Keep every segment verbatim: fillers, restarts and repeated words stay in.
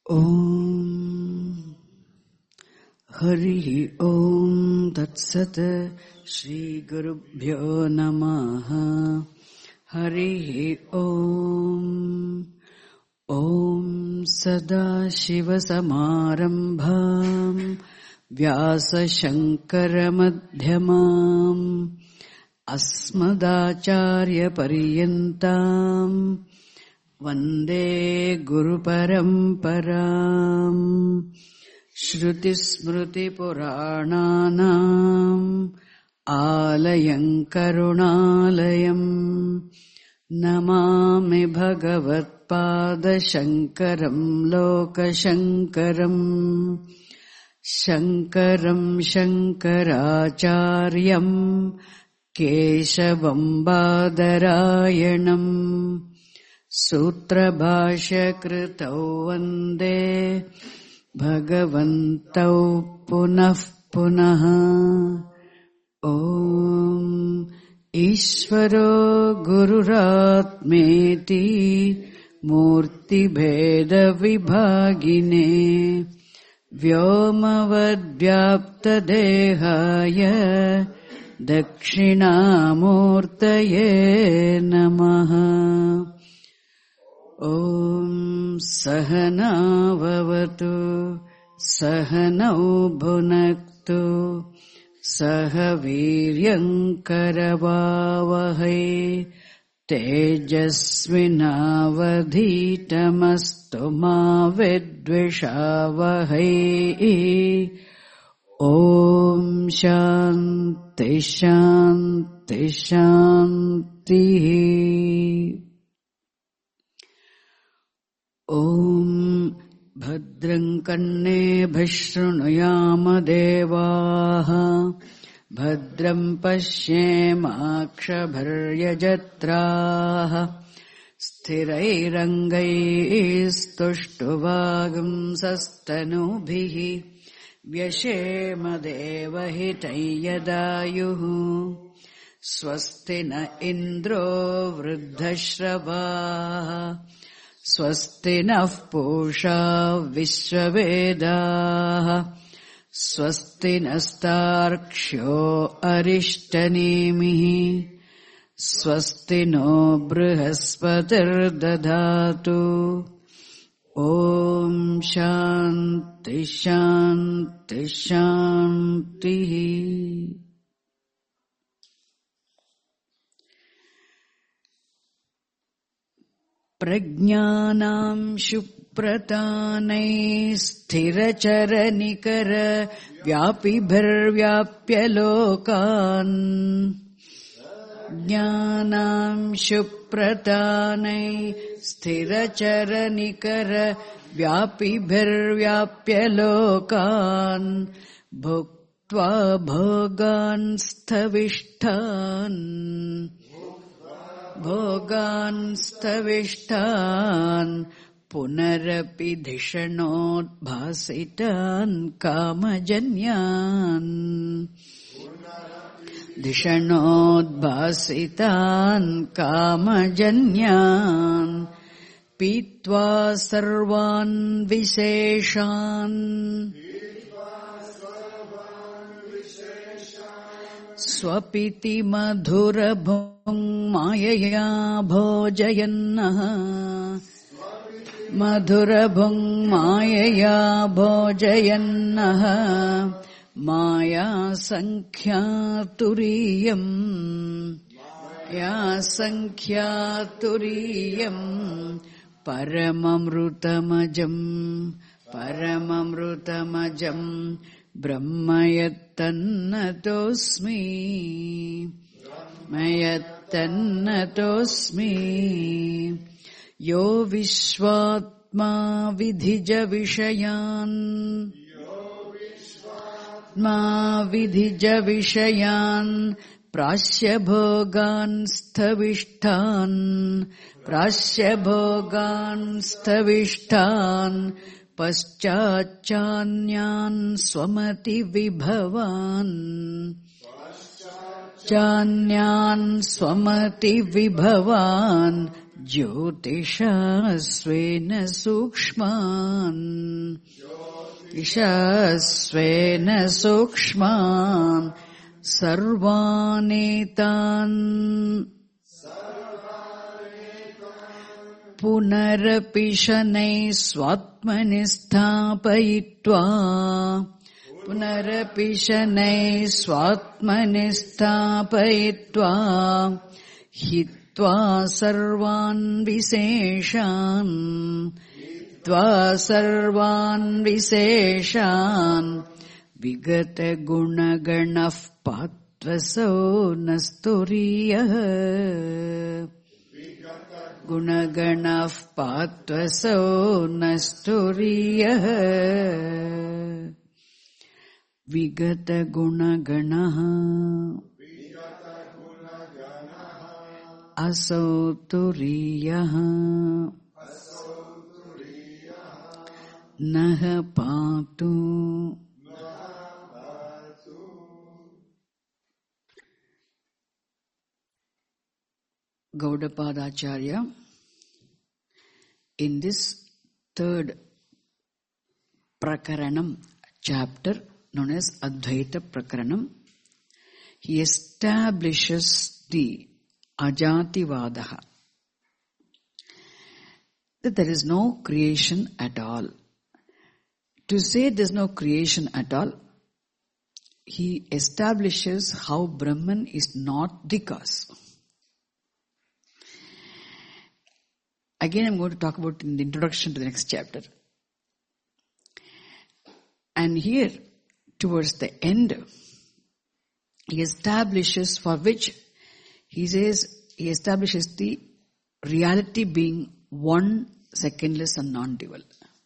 Om Hari Om Tat Sat Shri Gurubhyo Namaha Hari Om Om Sada Shiva Samarambham Vyasa Shankara Madhyamam Asmadacharya Pariyantam Vande Guru Paramparam Shruti Smriti Purananam Alayam Karunalayam Namami Bhagavat Pada Shankaram Loka Shankaram Shankaram Shankaracharyam Keshavam Badarayanam Sutra Bhashya Kritau Vande Bhagavantau Punah Punaha Om Ishvaro Gururatmeti Murti Bheda Vibhagine Vyomavadvyapta Dehaya Dakshinamurtaye Namaha Om Sahana Vavatu Sahanau Bhunaktu Sahaviryam Karavavahai Tejasvinavadhitamastu ma vidvishavahai Om Shanti Shanti Shanti Om Bhadram Karne Bhishrunuyama Devaha Bhadram Pashyemakshabharyajatraha Sthirairangaistuštuvagam sastanubhihi Vyashema devahitayadayuhu Swasti na indro vruddhashravaha Swasti nah pusha vishwavedaha Swasti nastarksho arishtanimihi Swasti no brihaspati'r dadhatu Om Shanti Shanti Shanti Prajnanam Shupratanai Sthiracharanikara Vyapibhir Vyapyalokan Jnanam Shupratanai Sthiracharanikara Vyapibhir Vyapyalokan Bhuktva Bhogan Sthavishtan Bhogan Stavishtan Punarapi Dhishanot Bhasitan Kamajanyan Dhishanot Bhasitan Kamajanyan Pitva Sarvan Visheshan Swapiti Madhura Bhung Mayaya Bhojayannaha Madhura Bhung Mayaya Bhojayannaha Maya Sankhya Turiyam Ya Sankhya Turiyam Paramamrutamajam Paramamrutamajam Brahmayatannatosmi Mayatannatosmi Yo Vishvatma Vidhija Vishayan Ma Vidhija Vishayan Prasya Bhogan Sthavishtan Prasya Bhogan Sthavishtan Paschachanyan Swamati Vibhavan Chanyan Swamati Vibhavan Jyotisha-svena sukshman Jyotisha-svena sukshman Sarvanetan Punarapi shanai swatmani sthapayitva Punarapi shanai swatmani sthapayitva Hitva sarvan viseshan Hitva sarvan viseshan Vigata gunaganaf patvaso nasturiyah Gunaganaf patvaso nasturiyah Vigata gunaganaha Asauturiyah Naha patu Gaudapadacharya, in this third Prakaranam chapter known as Advaita Prakaranam, he establishes the Ajativadaha, that there is no creation at all. To say there is no creation at all, he establishes how Brahman is not the cause. Again, I'm going to talk about in the introduction to the next chapter. And here, towards the end, he establishes for which, he says, he establishes the reality being one, secondless and non-dual.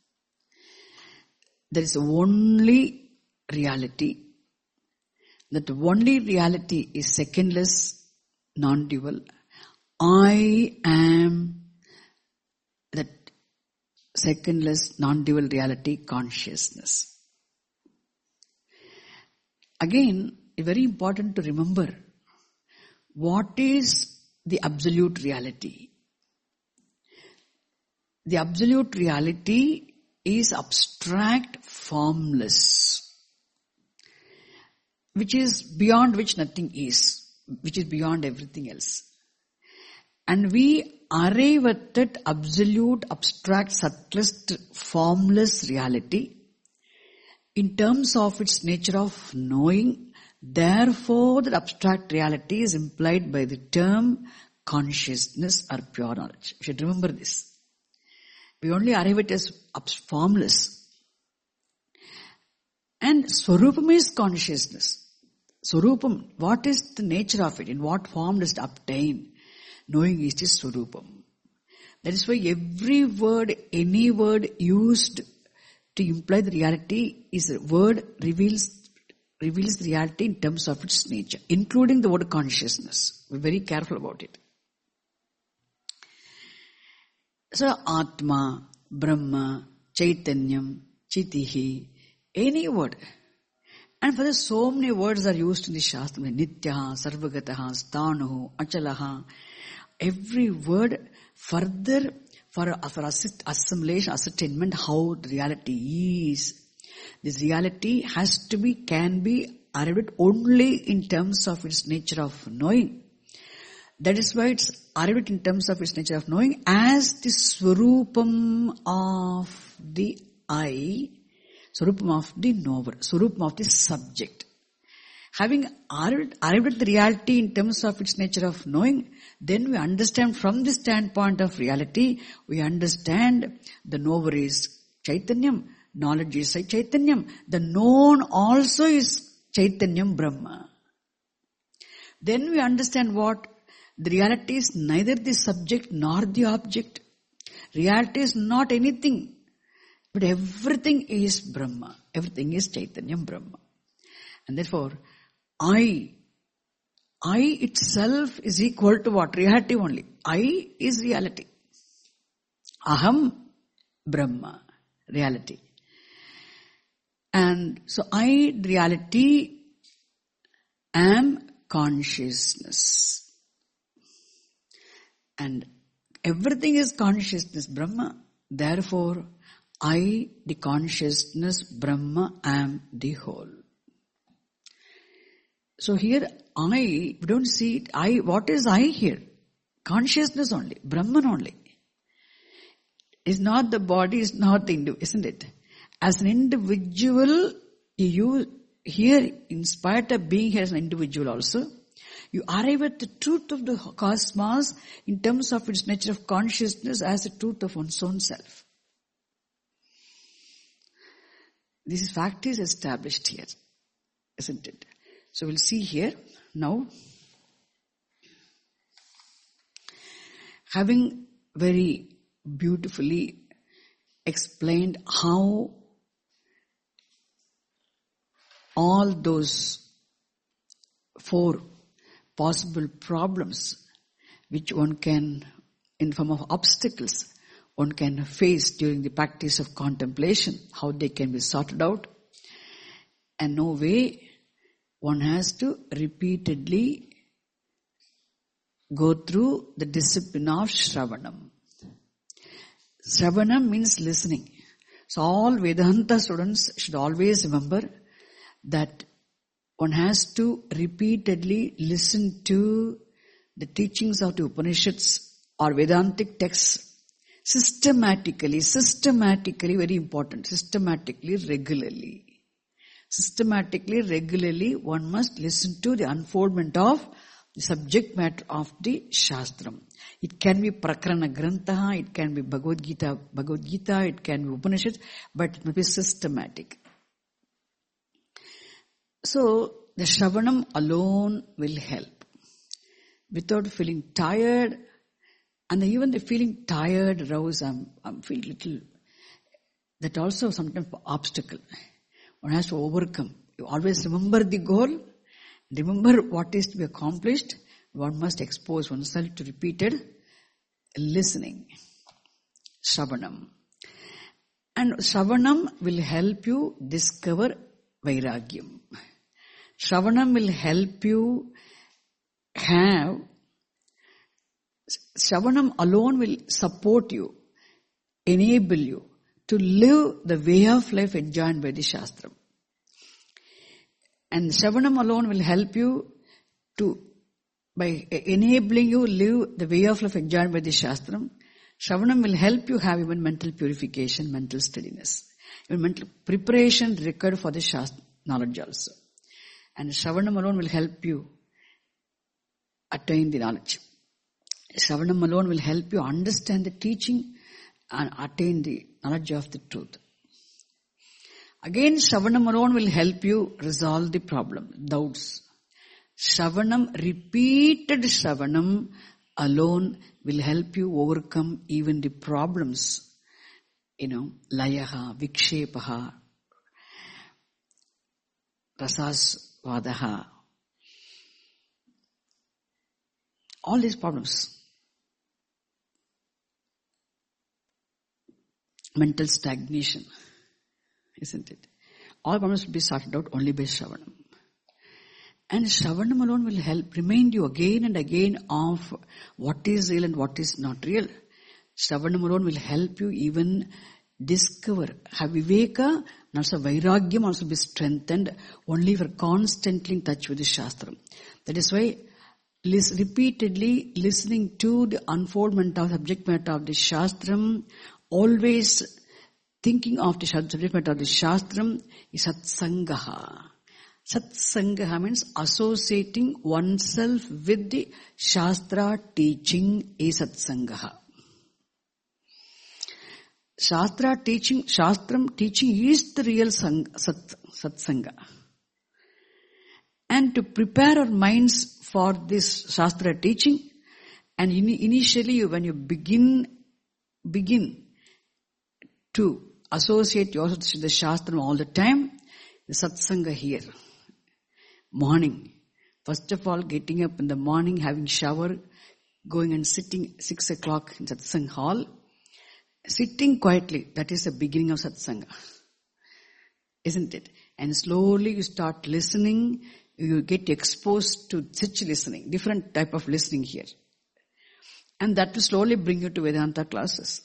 There is only reality. That only reality is secondless, non-dual. I am that secondless, non-dual reality consciousness. Again, it's very important to remember what is the absolute reality. The absolute reality is abstract, formless, which is beyond which nothing is, which is beyond everything else. And we arrive at that absolute, abstract, subtlest, formless reality in terms of its nature of knowing. Therefore, that abstract reality is implied by the term consciousness or pure knowledge. You should remember this. We only arrive at it as formless. And Swarupam is consciousness. Swarupam, what is the nature of it? In what form does it obtain? Knowing is its Swarupam. That is why every word, any word used to imply the reality is a word reveals reveals the reality in terms of its nature, including the word consciousness. We're very careful about it. So, Atma, Brahma, Chaitanyam, Chitihi, any word. And for this, so many words are used in the Shastra. Nityaha, Sarvagataha, Sthanuhu, Achalaha. Every word further for, for assist, assimilation, ascertainment, how the reality is. This reality has to be, can be arrived at only in terms of its nature of knowing. That is why it's arrived in terms of its nature of knowing as the Swarupam of the I, Swarupam of the knower, Swarupam of the subject. Having arrived, arrived at the reality in terms of its nature of knowing, then we understand from the standpoint of reality, we understand the knower is Chaitanyam, knowledge is Chaitanyam, the known also is Chaitanyam Brahma. Then we understand what? The reality is neither the subject nor the object. Reality is not anything, but everything is Brahma. Everything is Chaitanyam Brahma. And therefore, I, I itself is equal to what? Reality only. I is reality. Aham Brahma, reality. And so I, reality, am consciousness. And Everything is consciousness, Brahma. Therefore, I, the consciousness, Brahma, am the whole. So here, I, we don't see it. I, what is I here? Consciousness only, Brahman only. It's not the body, it's not the individual, isn't it? As an individual, you, here, in spite of being here as an individual also, you arrive at the truth of the cosmos in terms of its nature of consciousness as the truth of one's own self. This fact is established here, isn't it? So we'll see here now. Having very beautifully explained how all those four possible problems which one can, in form of obstacles, one can face during the practice of contemplation, how they can be sorted out. And no way one has to repeatedly go through the discipline of Shravanam. Shravanam means listening. So all Vedanta students should always remember that one has to repeatedly listen to the teachings of the Upanishads or Vedantic texts systematically, systematically, very important, systematically, regularly. Systematically, regularly, one must listen to the unfoldment of the subject matter of the Shastram. It can be Prakarana Grantaha, it can be Bhagavad Gita, Bhagavad Gita, it can be Upanishads, but it must be systematic. So, the Shravanam alone will help. Without feeling tired, and even the feeling tired, rouse, I'm, I'm feeling little, that also sometimes obstacle. One has to overcome. You always remember the goal, remember what is to be accomplished. One must expose oneself to repeated listening. Shravanam. And Shravanam will help you discover Vairagyam. Shravanam will help you have, Shravanam alone will support you, enable you to live the way of life enjoined by the Shastram. And Shravanam alone will help you to, by enabling you live the way of life enjoined by the Shastram, Shravanam will help you have even mental purification, mental steadiness, even mental preparation required for the Shastra knowledge also. And Shravanam alone will help you attain the knowledge. Shravanam alone will help you understand the teaching and attain the knowledge of the truth. Again, Shravanam alone will help you resolve the problem, doubts. Shravanam, repeated Shravanam alone will help you overcome even the problems, you know, layaha, vikshepaha, rasasvadaha, all these problems. Mental stagnation, isn't it? All problems will be sorted out only by Shravanam. And Shravanam alone will help remind you again and again of what is real and what is not real. Shravanam alone will help you even discover, have Viveka and also Vairagyam also be strengthened only for constantly in touch with the Shastram. That is why lis- repeatedly listening to the unfoldment of subject matter of the Shastram, always thinking of the subject matter of the Shastram is Satsangaha. Satsangaha means associating oneself with the Shastra teaching is Satsangaha. Shastra teaching, Shastram teaching is the real sang, sat, Satsanga. And to prepare our minds for this Shastra teaching, and in, initially when you begin, begin to associate yourself with the Shastram all the time, the Satsanga here. Morning. First of all, getting up in the morning, having shower, going and sitting six o'clock in Satsang hall, sitting quietly, that is the beginning of Satsanga. Isn't it? And slowly you start listening, you get exposed to such listening, different type of listening here. And that will slowly bring you to Vedanta classes.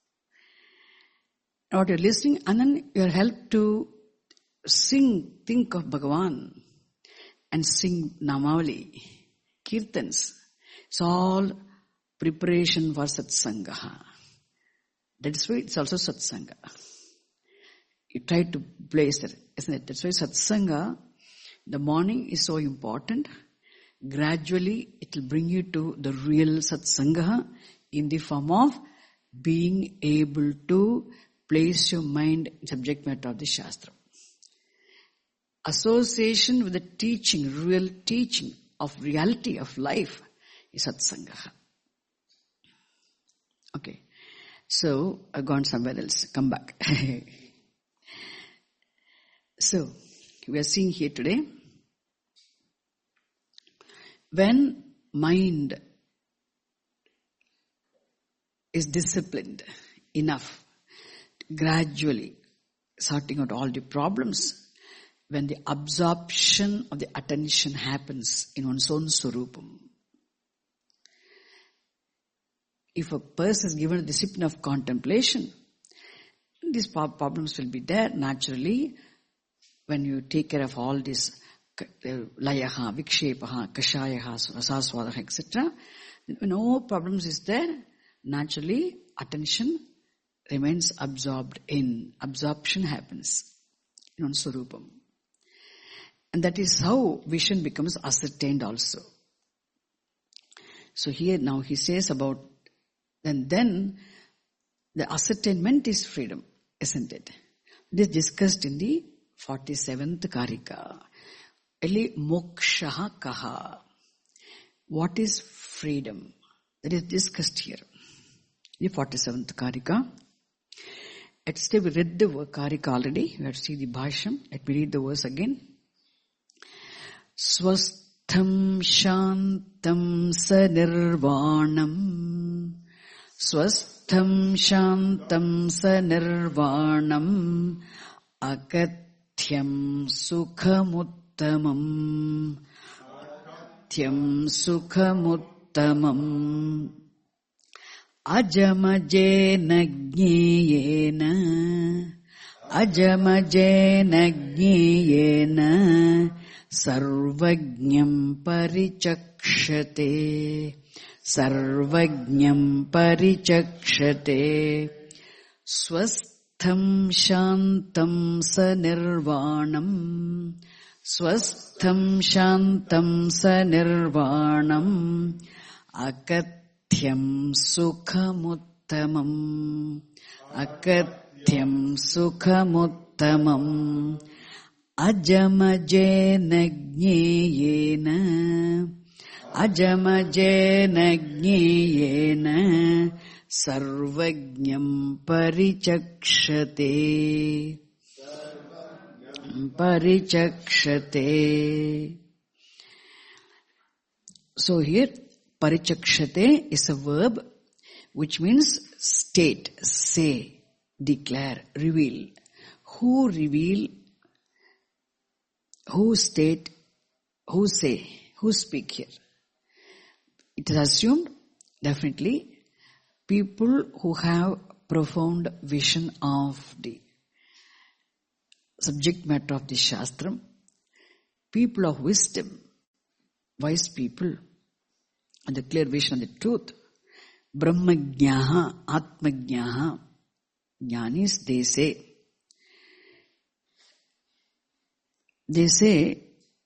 And what you're listening, and then you're helped to sing, think of Bhagavan and sing Namavali, Kirtans. It's all preparation for Satsanga. That's why it's also Satsanga. You try to place it, isn't it? That's why Satsanga, the morning is so important. Gradually, it will bring you to the real Satsanga in the form of being able to place your mind in subject matter of the Shastra. Association with the teaching, real teaching of reality of life is Satsanga. Okay. So, I've gone somewhere else. Come back. So, we are seeing here today, when mind is disciplined enough, gradually sorting out all the problems, when the absorption of the attention happens in one's own Swarupam. If a person is given a discipline of contemplation, these problems will be there naturally. When you take care of all this layaha, vikshepaha, kashayaha, rasaswadaha, et cetera, no problems is there. Naturally, attention remains absorbed in. Absorption happens in one's Swarupam. And that is how vision becomes ascertained also. So here now he says about, and then the ascertainment is freedom, isn't it? This is discussed in the forty-seventh Karika. Eli mokshaha kaha. What is freedom? That is discussed here. The forty-seventh Karika. Let's say we read the Karika already. We have to see the Bhashyam. Let me read the verse again. Swastham shantam sanirvanam. Swastham shantam sanirvanam. Akatyam sukhamuttamam. Akatyam sukhamuttamam. Ajamajena jneyena. Ajamajena jneyena. Sarvajñam parichakshate. Sarvajñam parichakshate. Swastham shantam sanirvanam. Swastham shantam sanirvanam. Akatyam sukhamuttamam. Akatyam sukhamuttamam. Ajamajena jneyena. Ajamajena jneyena. Sarvajñam parichakshate. Parichakshate. So here, parichakshate is a verb which means state, say, declare, reveal. Who reveal? Who state? Who say? Who speak here? It is assumed, definitely, people who have profound vision of the subject matter of the Shastram, people of wisdom, wise people, and the clear vision of the truth, Brahmajnaha, Atmajnaha, Jnanis, they say, they say,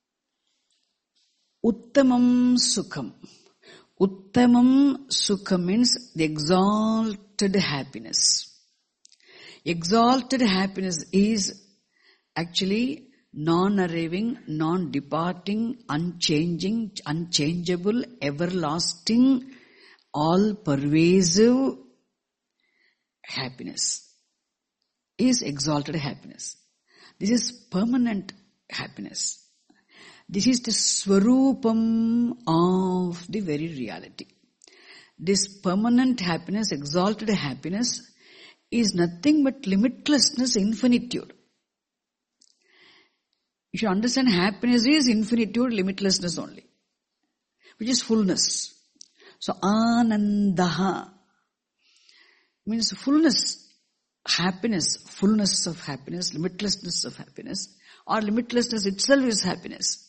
Uttamam Sukham. Uttamam Sukham means the exalted happiness. Exalted happiness is actually non-arriving, non-departing, unchanging, unchangeable, everlasting, all-pervasive happiness. Is exalted happiness. This is permanent happiness. This is the Swarupam of the very reality. This permanent happiness, exalted happiness, is nothing but limitlessness, infinitude. You should understand happiness is infinitude, limitlessness only, which is fullness. So Anandaha means fullness, happiness, fullness of happiness, limitlessness of happiness, or limitlessness itself is happiness.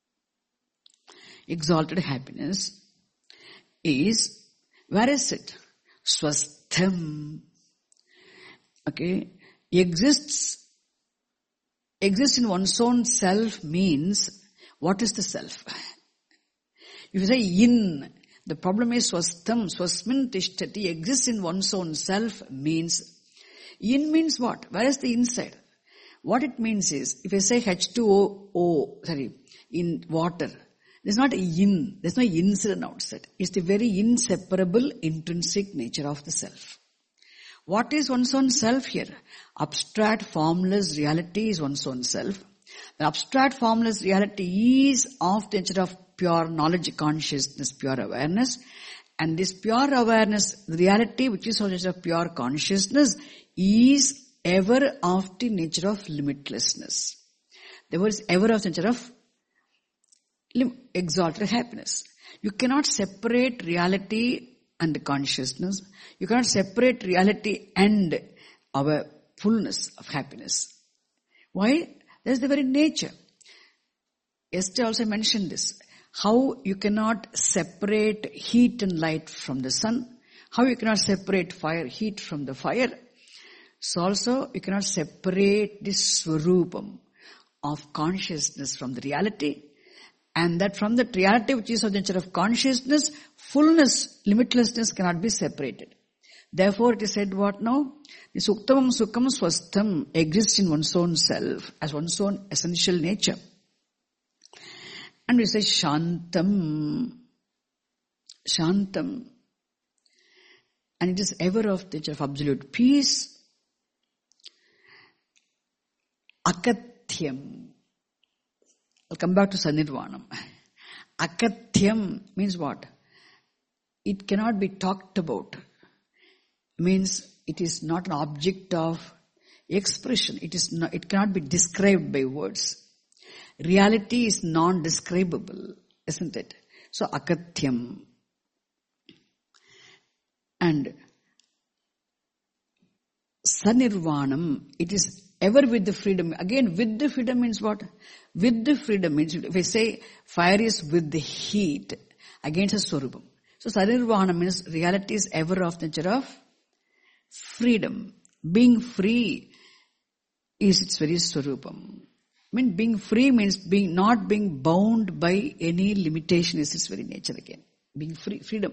Exalted happiness is, where is it? Swastham. Okay, exists, exists in one's own self means, what is the self? If you say in, the problem is swastham, swasmin tishtati, exists in one's own self means, in means what? Where is the inside? What it means is, if I say H two O, O, sorry, in water, there's not a in, there's no incident outside. It's the very inseparable intrinsic nature of the self. What is one's own self here? Abstract, formless reality is one's own self. The abstract, formless reality is of the nature of pure knowledge, consciousness, pure awareness. And this pure awareness, the reality which is of the nature of pure consciousness, is ever of the nature of limitlessness. The word is ever of the nature of exalted happiness. You cannot separate reality and consciousness. You cannot separate reality and our fullness of happiness. Why? That is the very nature. Yesterday also mentioned this. How you cannot separate heat and light from the sun. How you cannot separate fire, heat from the fire. So also you cannot separate this swarupam of consciousness from the reality. And that from the reality which is of the nature of consciousness, fullness, limitlessness cannot be separated. Therefore it is said what now? The suktamam sukham swastham exists in one's own self as one's own essential nature. And we say shantam, shantam. And it is ever of the nature of absolute peace. Akathyam. I'll come back to Sanirvanam. Akathyam means what? It cannot be talked about. Means it is not an object of expression. It is not, it cannot be described by words. Reality is non-describable, isn't it? So akathyam. And Sanirvanam, it is ever with the freedom. Again, with the freedom means what? With the freedom means, if I say fire is with the heat, against a swarupam. So Sanirvana means reality is ever of the nature of freedom. Being free is its very swarupam. I mean, being free means being not being bound by any limitation is its very nature again. Being free, freedom.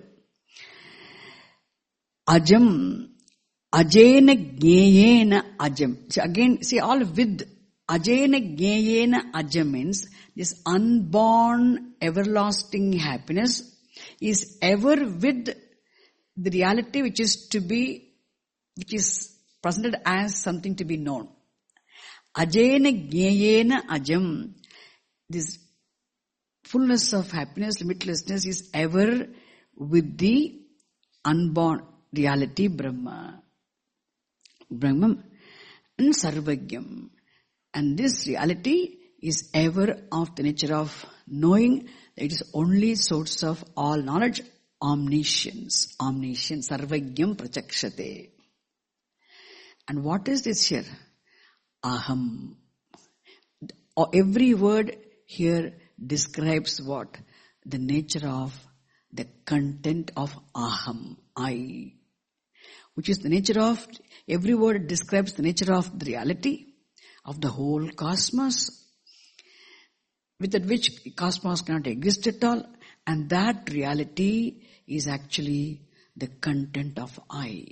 Ajam. Ajena Gneyena Ajam. So again, see all with Ajena Gneyena Ajam means this unborn everlasting happiness is ever with the reality which is to be, which is presented as something to be known. Ajena Gneyena Ajam. This fullness of happiness, limitlessness is ever with the unborn reality Brahma. Brahman and Sarvagyam. And this reality is ever of the nature of knowing that it is only source of all knowledge, omniscience, omniscience, Sarvagyam Prachakshate. And what is this here? Aham. Every word here describes what? The nature of, the content of aham, I. Which is the nature of, every word describes the nature of the reality of the whole cosmos, without which cosmos cannot exist at all. And that reality is actually the content of I.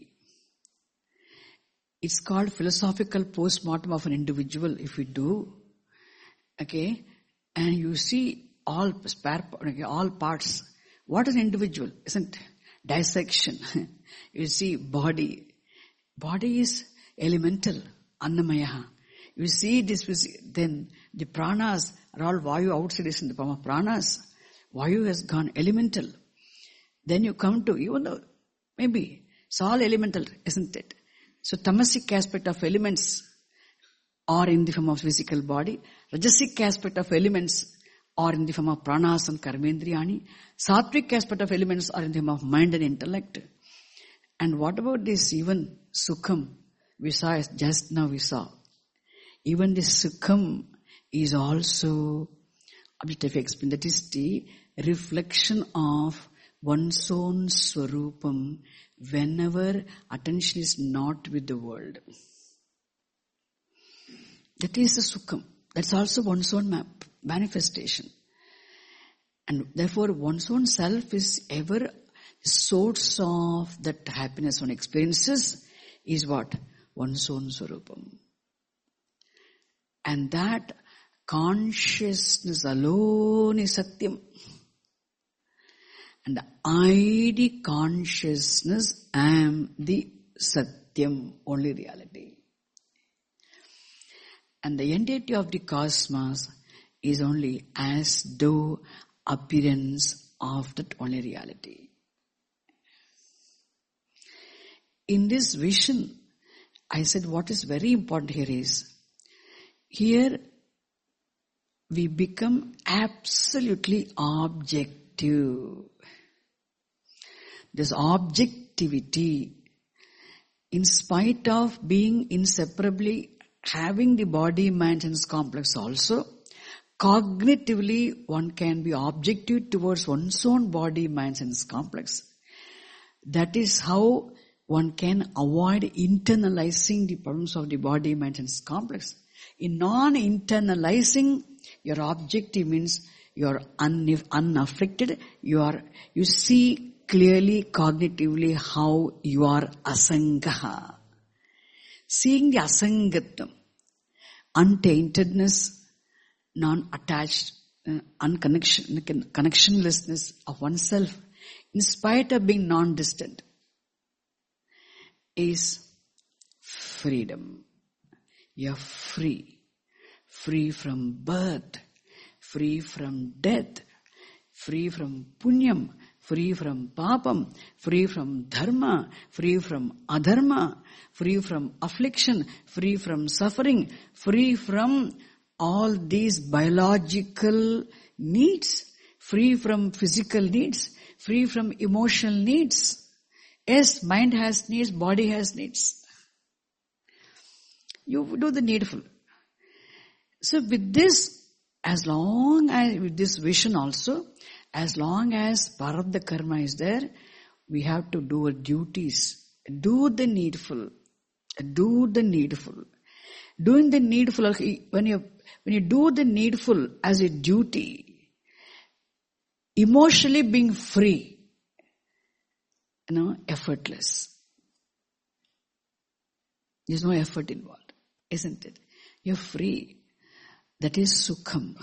It's called philosophical post-mortem of an individual if you do. Okay? And you see all spare, okay, all parts. What is an individual? Isn't dissection. You see body. Body is elemental, annamaya. You see this, then the pranas are all vayu outside is in the form of pranas. Vayu has gone elemental. Then you come to, even though maybe it's all elemental, isn't it? So tamasic aspect of elements are in the form of physical body. Rajasic aspect of elements or in the form of pranas and karmendriyani. Sattvic aspect of elements are in the form of mind and intellect. And what about this even sukham? We saw, just now we saw. Even this sukham is also, objective explain, that is the reflection of one's own swarupam whenever attention is not with the world. That is the sukham. That's also one's own map, manifestation. And therefore one's own self is ever the source of that happiness one experiences is what? One's own swarupam. And that consciousness alone is satyam. And the I D consciousness, I am the satyam, only reality. And the entity of the cosmos is only as though appearance of that only reality. In this vision, I said what is very important here is, here we become absolutely objective. This objectivity, in spite of being inseparably having the body mind and complex also, cognitively one can be objective towards one's own body mind and complex. That is how one can avoid internalizing the problems of the body mind and complex. In non-internalizing, your objective means you are un- unafflicted, you are, you see clearly, cognitively how you are asangaha. Seeing the asangatam, untaintedness, non-attached, uh, unconnection, connectionlessness of oneself, in spite of being non-distant, is freedom. You are free. Free from birth, free from death, free from punyam, free from papam, free from dharma, free from adharma, free from affliction, free from suffering, free from all these biological needs, free from physical needs, free from emotional needs. Yes, mind has needs, body has needs. You do the needful. So with this, as long as, with this vision also, as long as Prarabdha karma is there, we have to do our duties. Do the needful. Do the needful. Doing the needful, when you, when you do the needful as a duty, emotionally being free, you know, effortless. There's no effort involved, isn't it? You're free. That is sukham.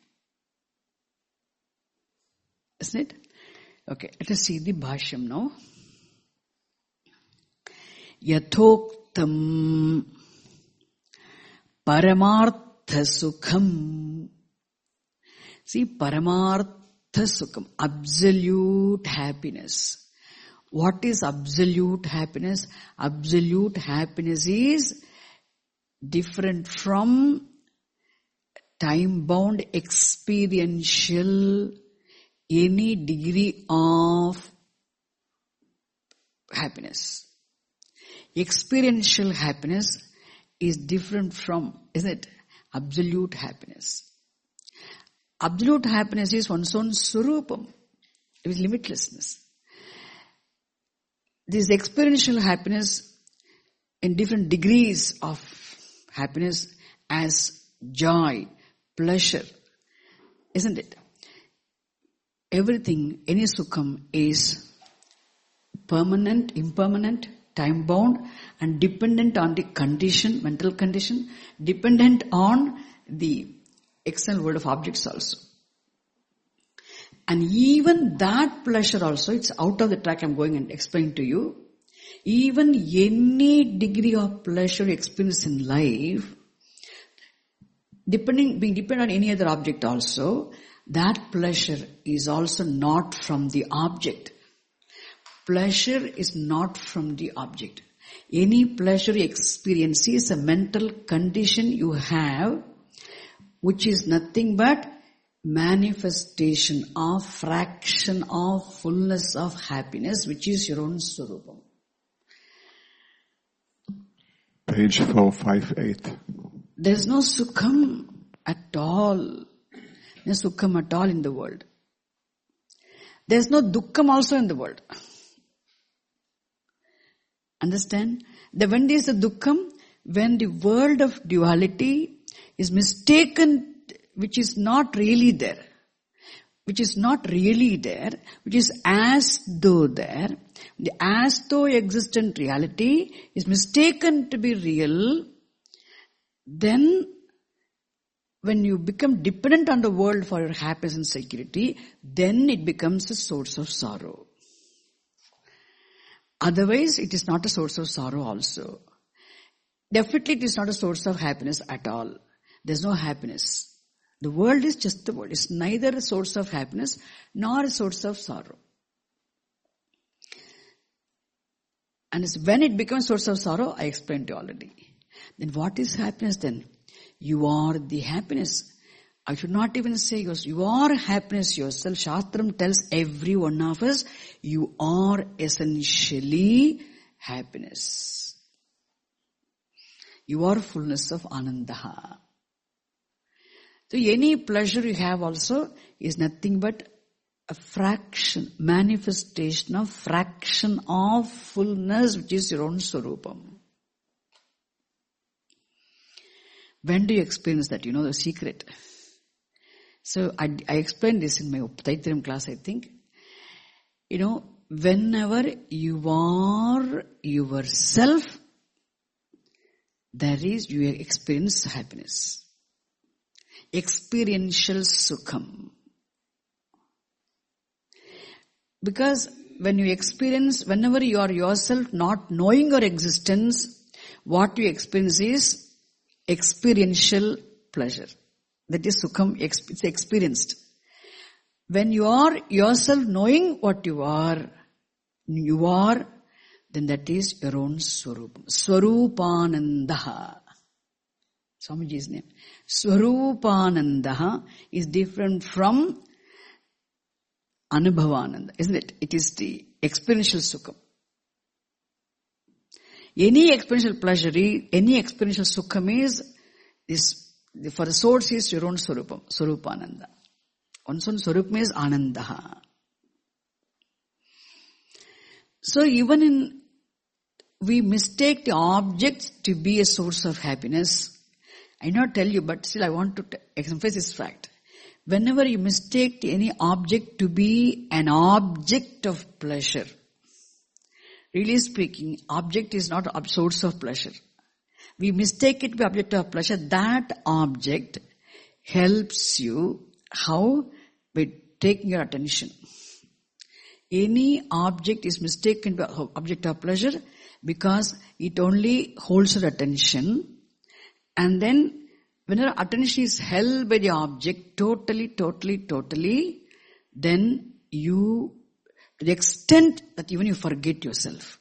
Isn't it? Okay, let us see the bhashyam now. Yathoktam paramartha sukham. See, paramartha sukham, absolute happiness. What is absolute happiness? Absolute happiness is different from time-bound experiential any degree of happiness. Experiential happiness is different from, isn't it? Absolute happiness. Absolute happiness is one's own surupam. It is limitlessness. This experiential happiness in different degrees of happiness as joy, pleasure, isn't it? Everything, any sukham is permanent, impermanent, time-bound and dependent on the condition, mental condition, dependent on the external world of objects also. And even that pleasure also, it's out of the track I'm going and explain to you. Even any degree of pleasure experience in life, depending, being dependent on any other object also, that pleasure is also not from the object. Pleasure is not from the object. Any pleasure you experience is a mental condition you have, which is nothing but manifestation of fraction of fullness of happiness, which is your own Swarupam. Page four fifty-eight. There is no Sukham at all. No Sukham at all in the world. There is no Dukkham also in the world. Understand? The when there is a Dukkham, when the world of duality is mistaken, which is not really there, which is not really there, which is as though there, the as though existent reality is mistaken to be real, then when you become dependent on the world for your happiness and security, then it becomes a source of sorrow. Otherwise, it is not a source of sorrow also. Definitely it is not a source of happiness at all. There is no happiness. The world is just the world. It's neither a source of happiness nor a source of sorrow. And it's when it becomes a source of sorrow, I explained to you already. Then what is happiness then? You are the happiness. I should not even say yours. You are happiness yourself. Shastram tells every one of us, you are essentially happiness. You are fullness of Anandaha. So any pleasure you have also is nothing but a fraction, manifestation of fraction of fullness, which is your own Swarupam. When do you experience that? You know the secret. So I, I explained this in my Taitram class, I think. You know, whenever you are yourself, there is, you experience happiness. Experiential Sukham. Because when you experience, whenever you are yourself not knowing your existence, what you experience is experiential pleasure. That is Sukham, it's experienced. When you are yourself knowing what you are, you are, then that is your own Swarupam. Swarupanandaha. Swamiji's name. Swarupanandaha is different from Anubhavananda, isn't it? It is the experiential Sukham. Any experiential pleasure, any experiential Sukham is, is for the source is your own Swarupam, Swarupananda. One's own Swarupam is Anandaha. So even in, we mistake the objects to be a source of happiness. I not tell you, but still I want to emphasize this fact. Whenever you mistake any object to be an object of pleasure, really speaking, object is not a source of pleasure. We mistake it to be object of pleasure. That object helps you. How? By taking your attention. Any object is mistaken to be object of pleasure because it only holds your attention. And then, when your attention is held by the object totally, totally, totally, then you, to the extent that even you forget yourself.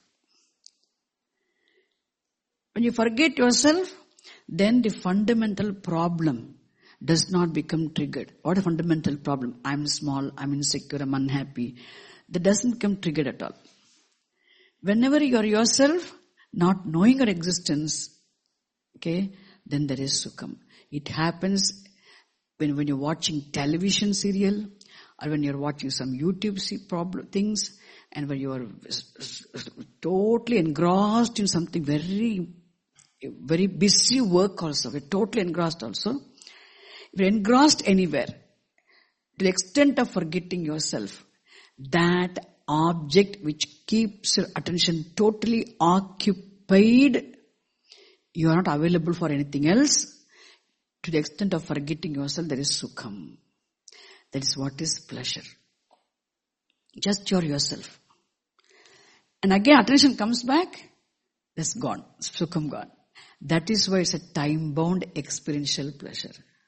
When you forget yourself, then the fundamental problem does not become triggered. What a fundamental problem? I'm small, I'm insecure, I'm unhappy. That doesn't become triggered at all. Whenever you are yourself, not knowing your existence, okay, then there is Sukham. It happens when, when you're watching television serial or when you're watching some YouTube problem things and when you are totally engrossed in something very, very busy work also. We're totally engrossed also. If you're engrossed anywhere, to the extent of forgetting yourself, that object which keeps your attention totally occupied, you are not available for anything else. To the extent of forgetting yourself, there is Sukham. That is what is pleasure. Just you're yourself. And again attention comes back, that's gone. Sukham gone. That is why it's a time-bound experiential pleasure.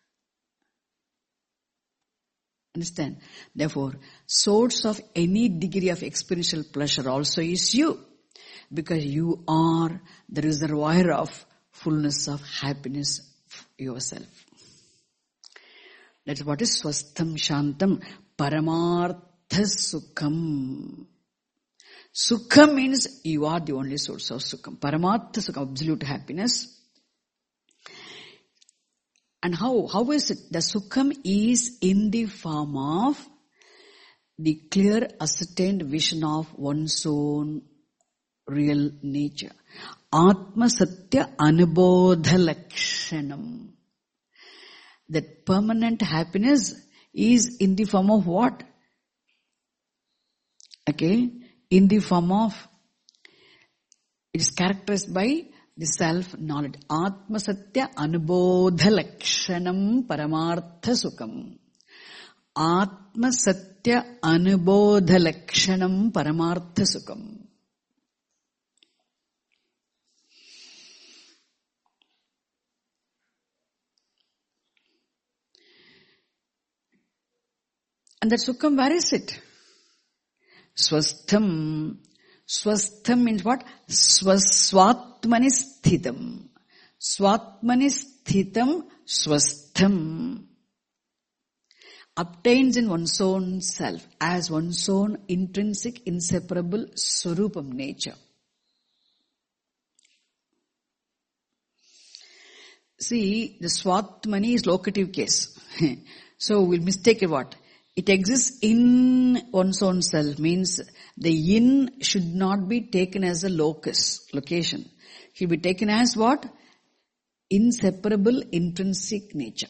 Understand? Therefore, source of any degree of experiential pleasure also is you. Because you are the reservoir of fullness of happiness yourself. That's what is swastham shantam paramartha sukham. Sukham means you are the only source of sukham. Paramartha sukham, absolute happiness. And how, how is it? The sukham is in the form of the clear ascertained vision of one's own real nature. Atma Satya Anubodha Lakshanam. That permanent happiness is in the form of what? Okay, in the form of, it is characterized by the self-knowledge. Atma Satya Anubodha Lakshanam Paramartha Sukham. Atma Satya Anubodha Lakshanam Paramartha Sukham. And that Sukham, where is it? Swastham. Swastham means what? Swaswatmani sthitam. Swatmani sthitam swastham. Obtains in one's own self as one's own intrinsic, inseparable swarupam, nature. See, the swatmani is locative case. So we'll mistake it what? It exists in one's own self, means the in should not be taken as a locus, location. It should be taken as what? Inseparable intrinsic nature.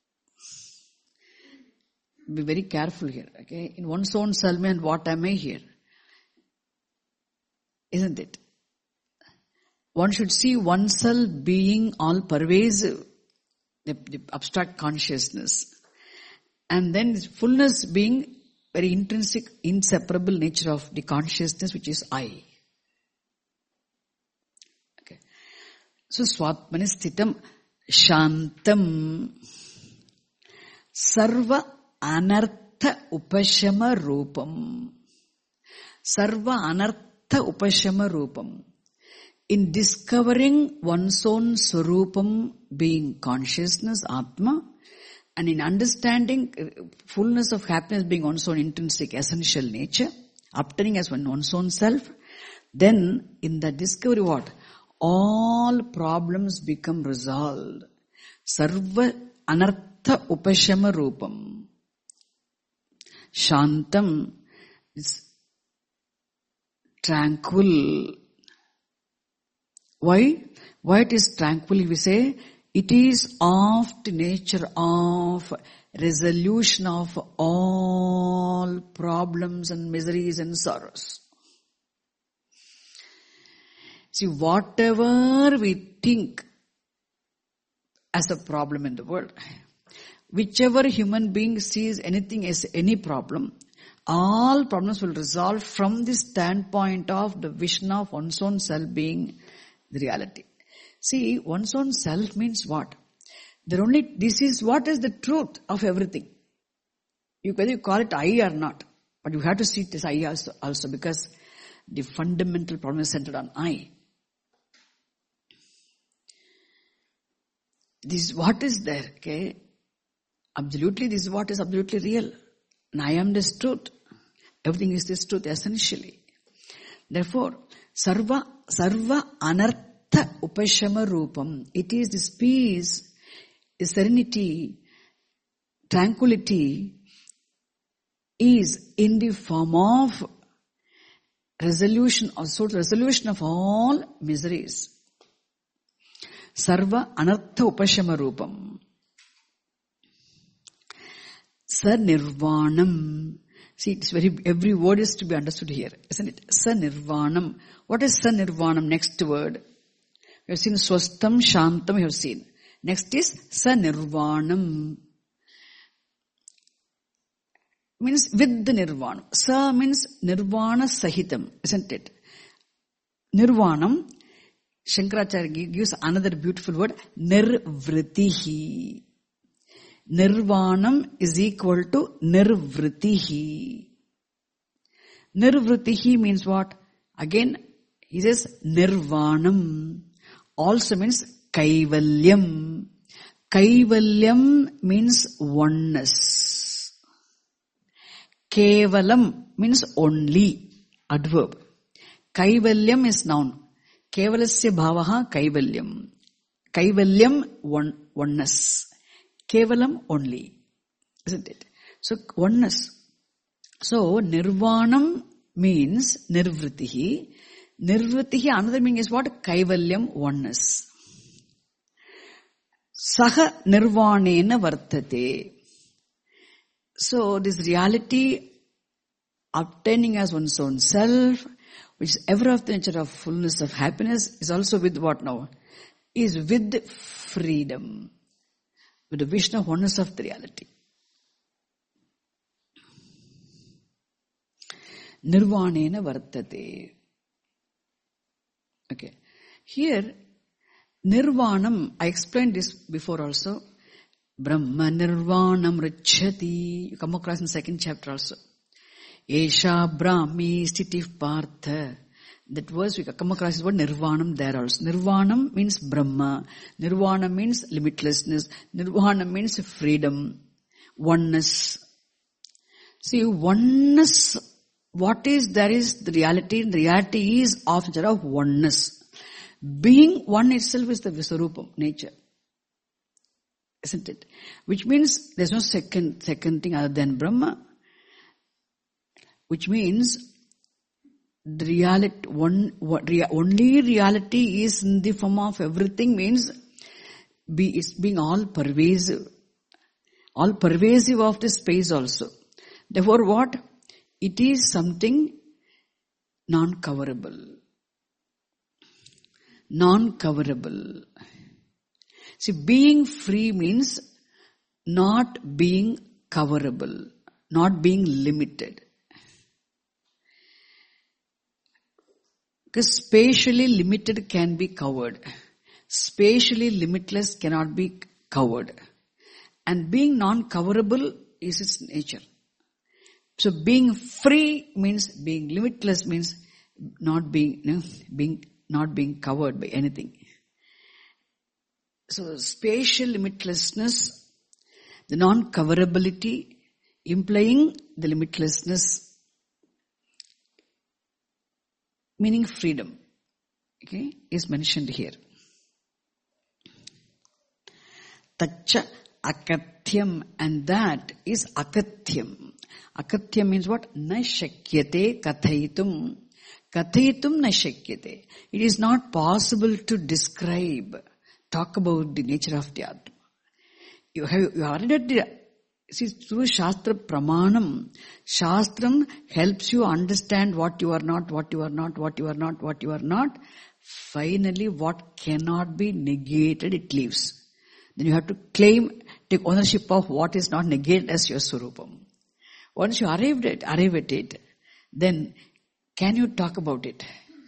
Be very careful here, okay? In one's own self, and what am I here? Isn't it? One should see oneself being all pervasive, the, the abstract consciousness. And then fullness being very intrinsic, inseparable nature of the consciousness, which is I. Okay. So, swatmani sthitam shantam sarva anartha upashama rupam. Sarva anartha upashama rupam. In discovering one's own swarupam being consciousness, Atma, and in understanding fullness of happiness being one's own intrinsic essential nature, obtaining as one one's own self, then in the discovery what? All problems become resolved. Sarva anartha upashama rupam. Shantam is tranquil. Why? Why it is tranquil, we say? It is of the nature of resolution of all problems and miseries and sorrows. See, whatever we think as a problem in the world, whichever human being sees anything as any problem, all problems will resolve from the standpoint of the vision of one's own self being the reality. See, one's own self means what? There only, this is what is the truth of everything. You, whether you call it I or not, but you have to see it as I also, also because the fundamental problem is centered on I. This is what is there, okay? Absolutely, this is what is absolutely real. And I am this truth. Everything is this truth essentially. Therefore, sarva, sarva anartha upashama rupam. It is this peace, this serenity, tranquility is in the form of resolution or sort of resolution of all miseries. Sarva anartha upashama rupam. Sa nirvanam. See, it's very, every word is to be understood here, isn't it? Sa nirvanam. What is sa nirvanam? Next word. We have seen swastham, shantam, we have seen. Next is sa nirvanam. Means with the nirvana. Sa means nirvana sahitam, isn't it? Nirvanam, Shankaracharya gives another beautiful word, nirvritihi. Nirvanam is equal to nirvritihi. Nirvritihi means what? Again, he says nirvanam. Also means kaivalyam. Kaivalyam means oneness. Kevalam means only, adverb. Kaivalyam is noun. Kevalasya bhavaha kaivalyam. Kaivalyam, one, oneness. Kevalam, only. Isn't it? So, oneness. So, nirvanam means nirvritihi. Nirvritihi, another meaning is what? Kaivalyam, oneness. Saha nirvanena vartate. So, this reality obtaining as one's own self, which is ever of the nature of fullness of happiness, is also with what now? Is with freedom. With the vision of oneness of the reality. Nirvanena vartate. Okay. Here, nirvanam, I explained this before also. Brahma nirvanam richati. You come across in the second chapter also. Esha brahmi stitif partha. That verse we come across is what nirvanam there also. Nirvanam means Brahma. Nirvanam means limitlessness. Nirvanam means freedom. Oneness. See, oneness, what is there is the reality. The reality is of nature of oneness. Being one itself is the Viswarupam, nature. Isn't it? Which means there's no second, second thing other than Brahma. Which means the reality, one, what, rea, only reality is in the form of everything means be, it's being all pervasive. All pervasive of the space also. Therefore what? It is something non-coverable. Non-coverable. See, being free means not being coverable, not being limited. Because spatially limited can be covered. Spatially limitless cannot be covered. And being non-coverable is its nature. So being free means being limitless means not being, you know, being not being covered by anything. So spatial limitlessness, the non-coverability implying the limitlessness, meaning freedom, okay, is mentioned here. Tacha akatyam, and that is akatyam. Akatyam means what? Na shakyate kathaitum. Kathaitum na shakyate. It is not possible to describe, talk about the nature of the Atma. You have, you have already, the, see, through Shastra Pramanam, Shastram helps you understand what you are not, what you are not, what you are not, what you are not. Finally, what cannot be negated, it leaves. Then you have to claim, take ownership of what is not negated as your Swarupam. Once you arrive at, arrive at it, then can you talk about it?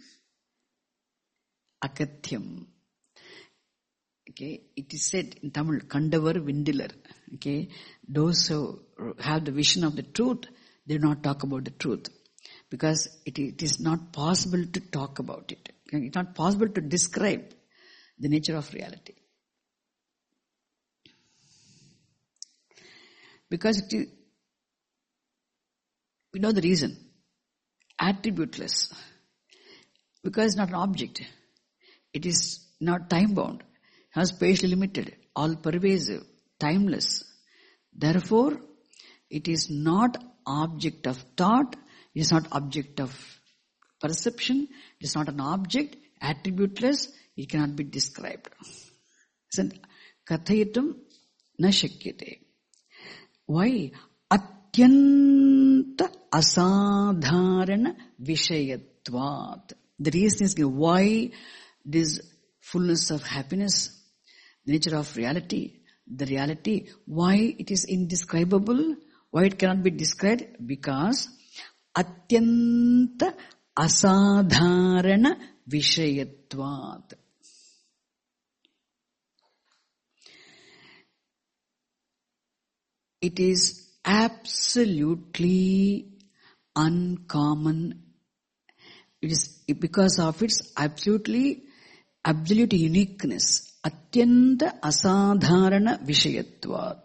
Akatyam. Okay, it is said in Tamil, Kandavar Vindilar. Okay, those who have the vision of the truth, they do not talk about the truth. Because it, it is not possible to talk about it. Okay? It's not possible to describe the nature of reality. Because it is, we know the reason. Attributeless. Because it's not an object. It is not time bound. Not spatially limited. All pervasive. Timeless. Therefore, it is not object of thought. It is not object of perception. It is not an object. Attributeless. It cannot be described. Kathayitum na shakyate. Why? Atyanta asadharana vishayatvat. The reason is why this fullness of happiness, the nature of reality, the reality, why it is indescribable, why it cannot be described? Because atyanta asadharana vishayatvat. It is absolutely uncommon. It is because of its absolutely, absolute uniqueness. Atyanta asadharana vishayatvat.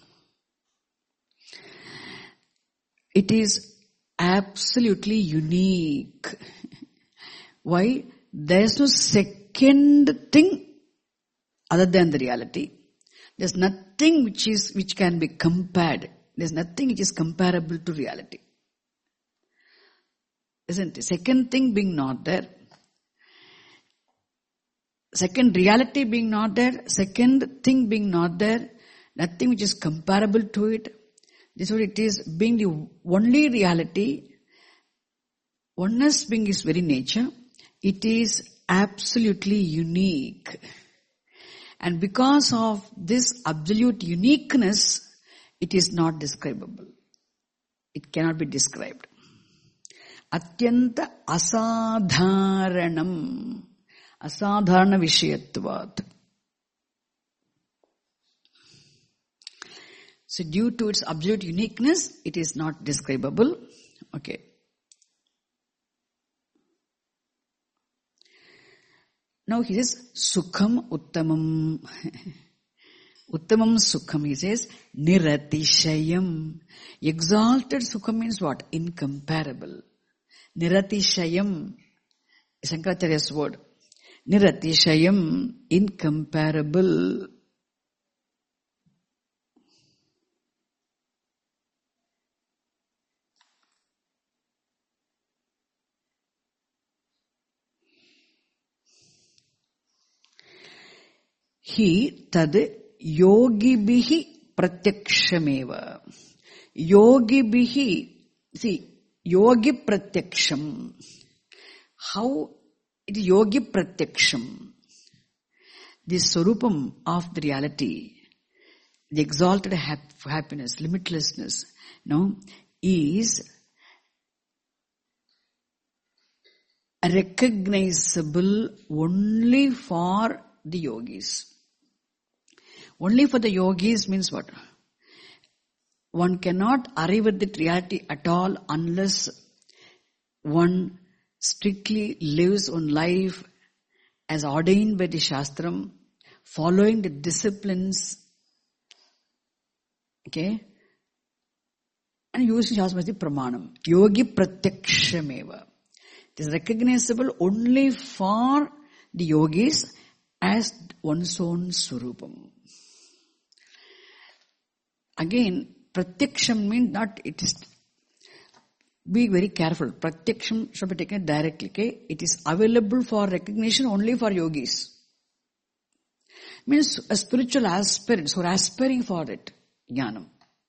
It is absolutely unique. Why? There is no second thing other than the reality. There's nothing which is which can be compared. There's nothing which is comparable to reality. Isn't it? Second thing being not there. Second reality being not there. Second thing being not there. Nothing which is comparable to it. This is what it is, being the only reality. Oneness being its very nature. It is absolutely unique. And because of this absolute uniqueness, it is not describable. It cannot be described. Atyanta asadharanam. Asadharana vishayatvat. So due to its absolute uniqueness, it is not describable. Okay. Now he says, Sukham Uttamam. Uttamam Sukham, he says, Niratishayam. Exalted Sukham means what? Incomparable. Niratishayam. Shankaracharya's word. Niratishayam. Incomparable. He tad yogibihi pratyakshameva. Yogibihi, see, yogi pratyaksham. How it is yogi pratyaksham? The swarupam of the reality, the exalted hap- happiness, limitlessness, no, is recognizable only for the yogis. Only for the yogis means what? One cannot arrive at that reality at all unless one strictly lives on life as ordained by the Shastram, following the disciplines, okay, and using Shastram as the pramanam. Yogi pratyakshameva. It is recognizable only for the yogis as one's own surupam. Again, pratyaksham means not, it is, be very careful. Pratyaksham should be taken directly. Okay? It is available for recognition only for yogis. Means a spiritual aspirants who are aspiring for it, jnanam.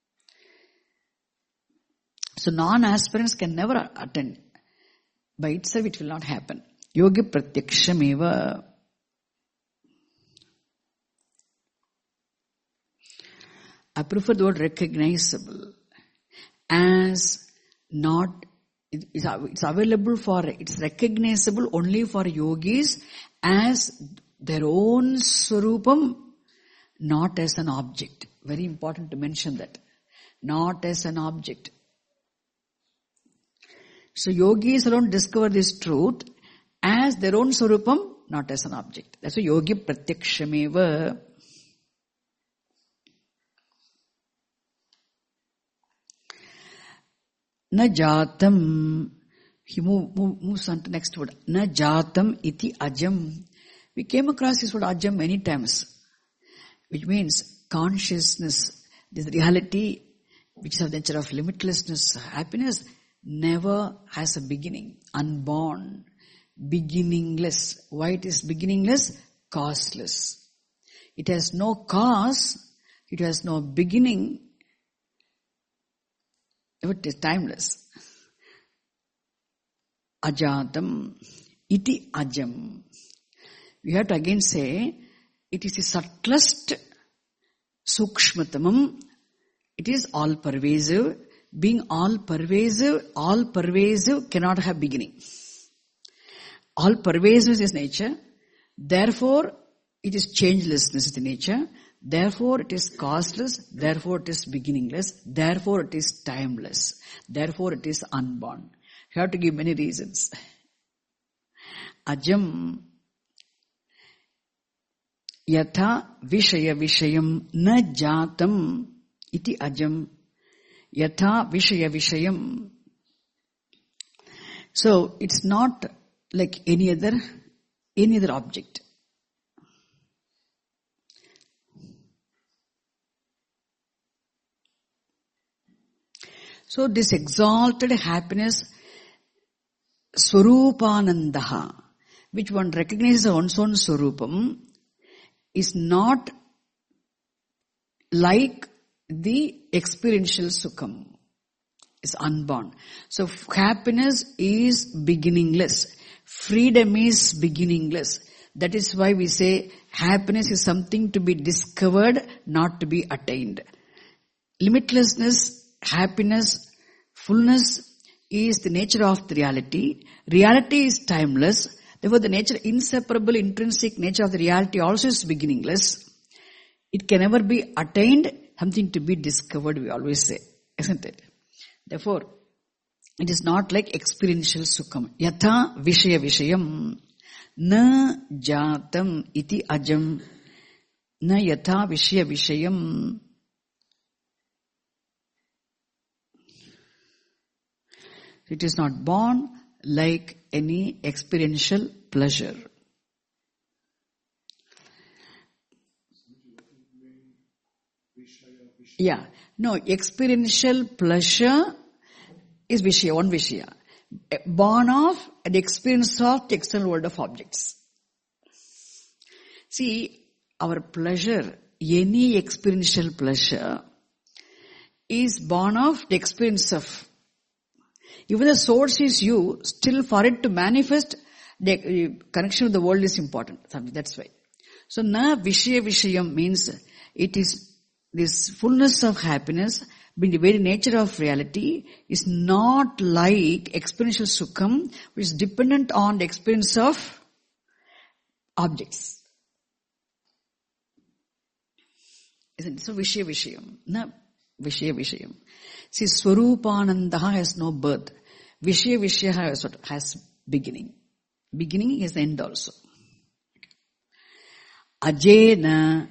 So non-aspirants can never attend. By itself it will not happen. Yogi pratyakshameva. I prefer the word recognizable as not, it's available for, it's recognizable only for yogis as their own swarupam, not as an object. Very important to mention that. Not as an object. So yogis alone discover this truth as their own swarupam, not as an object. That's why yogi pratyakshameva. Na jatam. He move, move, moves on to next word. Na jatam iti ajam. We came across this word ajam many times, which means consciousness, this reality, which is of the nature of limitlessness, happiness, never has a beginning. Unborn, beginningless. Why it is beginningless? Causeless. It has no cause, it has no beginning, it is timeless. Ajatam iti ajam. We have to again say, it is the subtlest sukshmatamam. It is all pervasive. Being all pervasive, all pervasive cannot have beginning. All pervasive is its nature. Therefore, it is changelessness is the nature. Therefore, it is causeless. Therefore, it is beginningless. Therefore, it is timeless. Therefore, it is unborn. You have to give many reasons. Ajam. Yatha Vishaya Vishayam Na Jatam Iti Ajam. Yatha Vishaya Vishayam. So it's not like any other, any other object. So this exalted happiness, Swarupanandaha, which one recognizes one's own Swarupam, is not like the experiential Sukham. It's unborn. So happiness is beginningless. Freedom is beginningless. That is why we say happiness is something to be discovered, not to be attained. Limitlessness, happiness, fullness is the nature of the reality. Reality is timeless. Therefore, the nature, inseparable, intrinsic nature of the reality also is beginningless. It can never be attained, something to be discovered, we always say. Isn't it? Therefore, it is not like experiential sukham. Yatha vishaya vishayam na jatam iti ajam na yatha vishaya vishayam. It is not born like any experiential pleasure. Yeah. No, experiential pleasure is Vishaya, one Vishaya. Born of the experience of the external world of objects. See, our pleasure, any experiential pleasure, is born of the experience of. Even the source is you, still for it to manifest, the connection with the world is important. That's why. So, na Vishaya Vishayam means it is this fullness of happiness, being the very nature of reality, is not like experiential sukham, which is dependent on the experience of objects. Isn't it? So Vishaya Vishayam. Na Vishaya Vishayam. See, Swarupanandaha has no birth. Vishaya Vishaya has, has beginning. Beginning is the end also. Ajena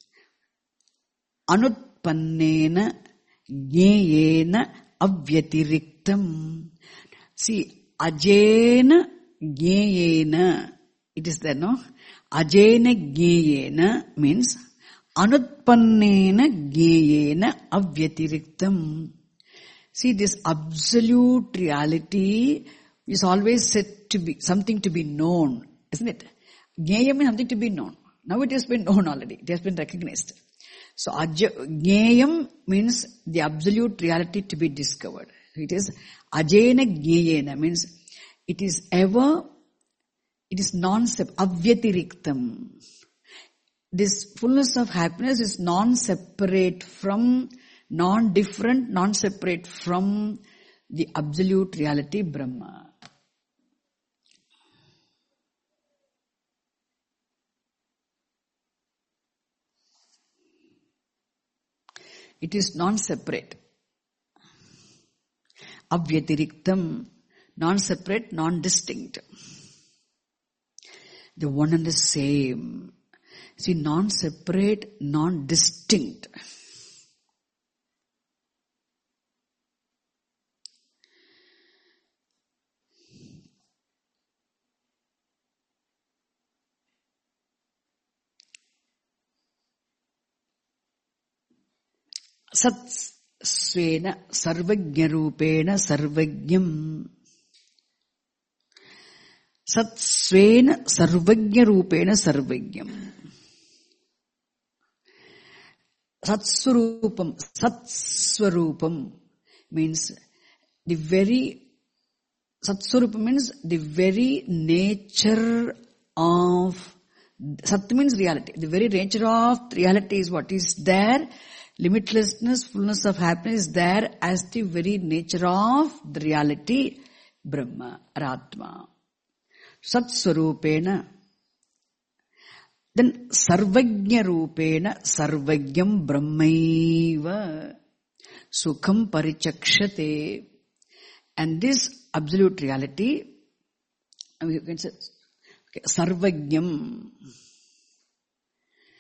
Anutpannena Jnayena Avyatiriktam. See, Ajena Jnayena. It is there, no? Ajena Jnayena means Anutpannena Jnayena Avyatiriktam. See, this absolute reality is always said to be something to be known, isn't it? Jnayam means something to be known. Now it has been known already. It has been recognized. So, Jnayam means the absolute reality to be discovered. It is Ajena Jnayena means it is ever, it is non-separate, Avyatiriktam. This fullness of happiness is non-separate from, non-different, non-separate from the absolute reality Brahma. It is non-separate. Avyatiriktam, non-separate, non-distinct. The one and the same. See, non-separate, non-distinct. Sat svena sarvajnarupena sarvajnam. Sat svena sarvajnarupena sarvajnam. Satswarupam, Satswarupam means the very, Satswarupam means the very nature of, Sat means reality. The very nature of reality is what is there. Limitlessness, fullness of happiness is there as the very nature of the reality, Brahma, Atma. Satswarupena. Then Sarvajna Rupena Sarvajnam Brahmaiva Sukham Parichakshate. And this absolute reality, we can say, okay, Sarvajnam.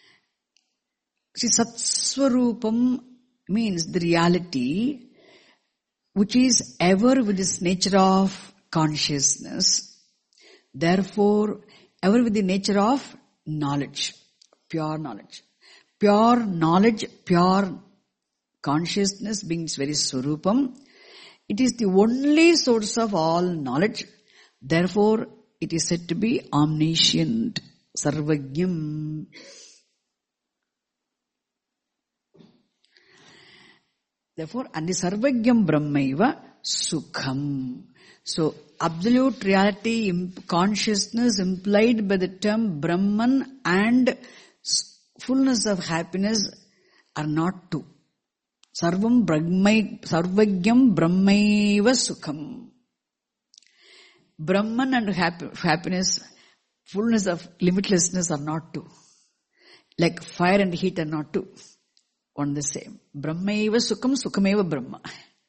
See, Satswarupam means the reality which is ever with this nature of consciousness, therefore ever with the nature of knowledge, pure knowledge. Pure knowledge, pure consciousness being its very Swarupam, it is the only source of all knowledge. Therefore, it is said to be omniscient, Sarvajnam. Therefore, and the Sarvajnam Brahmaiva Sukham. So, absolute reality, consciousness implied by the term Brahman and fullness of happiness are not two. Sarvam Brahmai, Sarvajnam Brahmaiva Sukham. Brahman and happy, happiness, fullness of limitlessness are not two. Like fire and heat are not two. One the same. Brahmaiva Sukham, Sukhameva Brahma.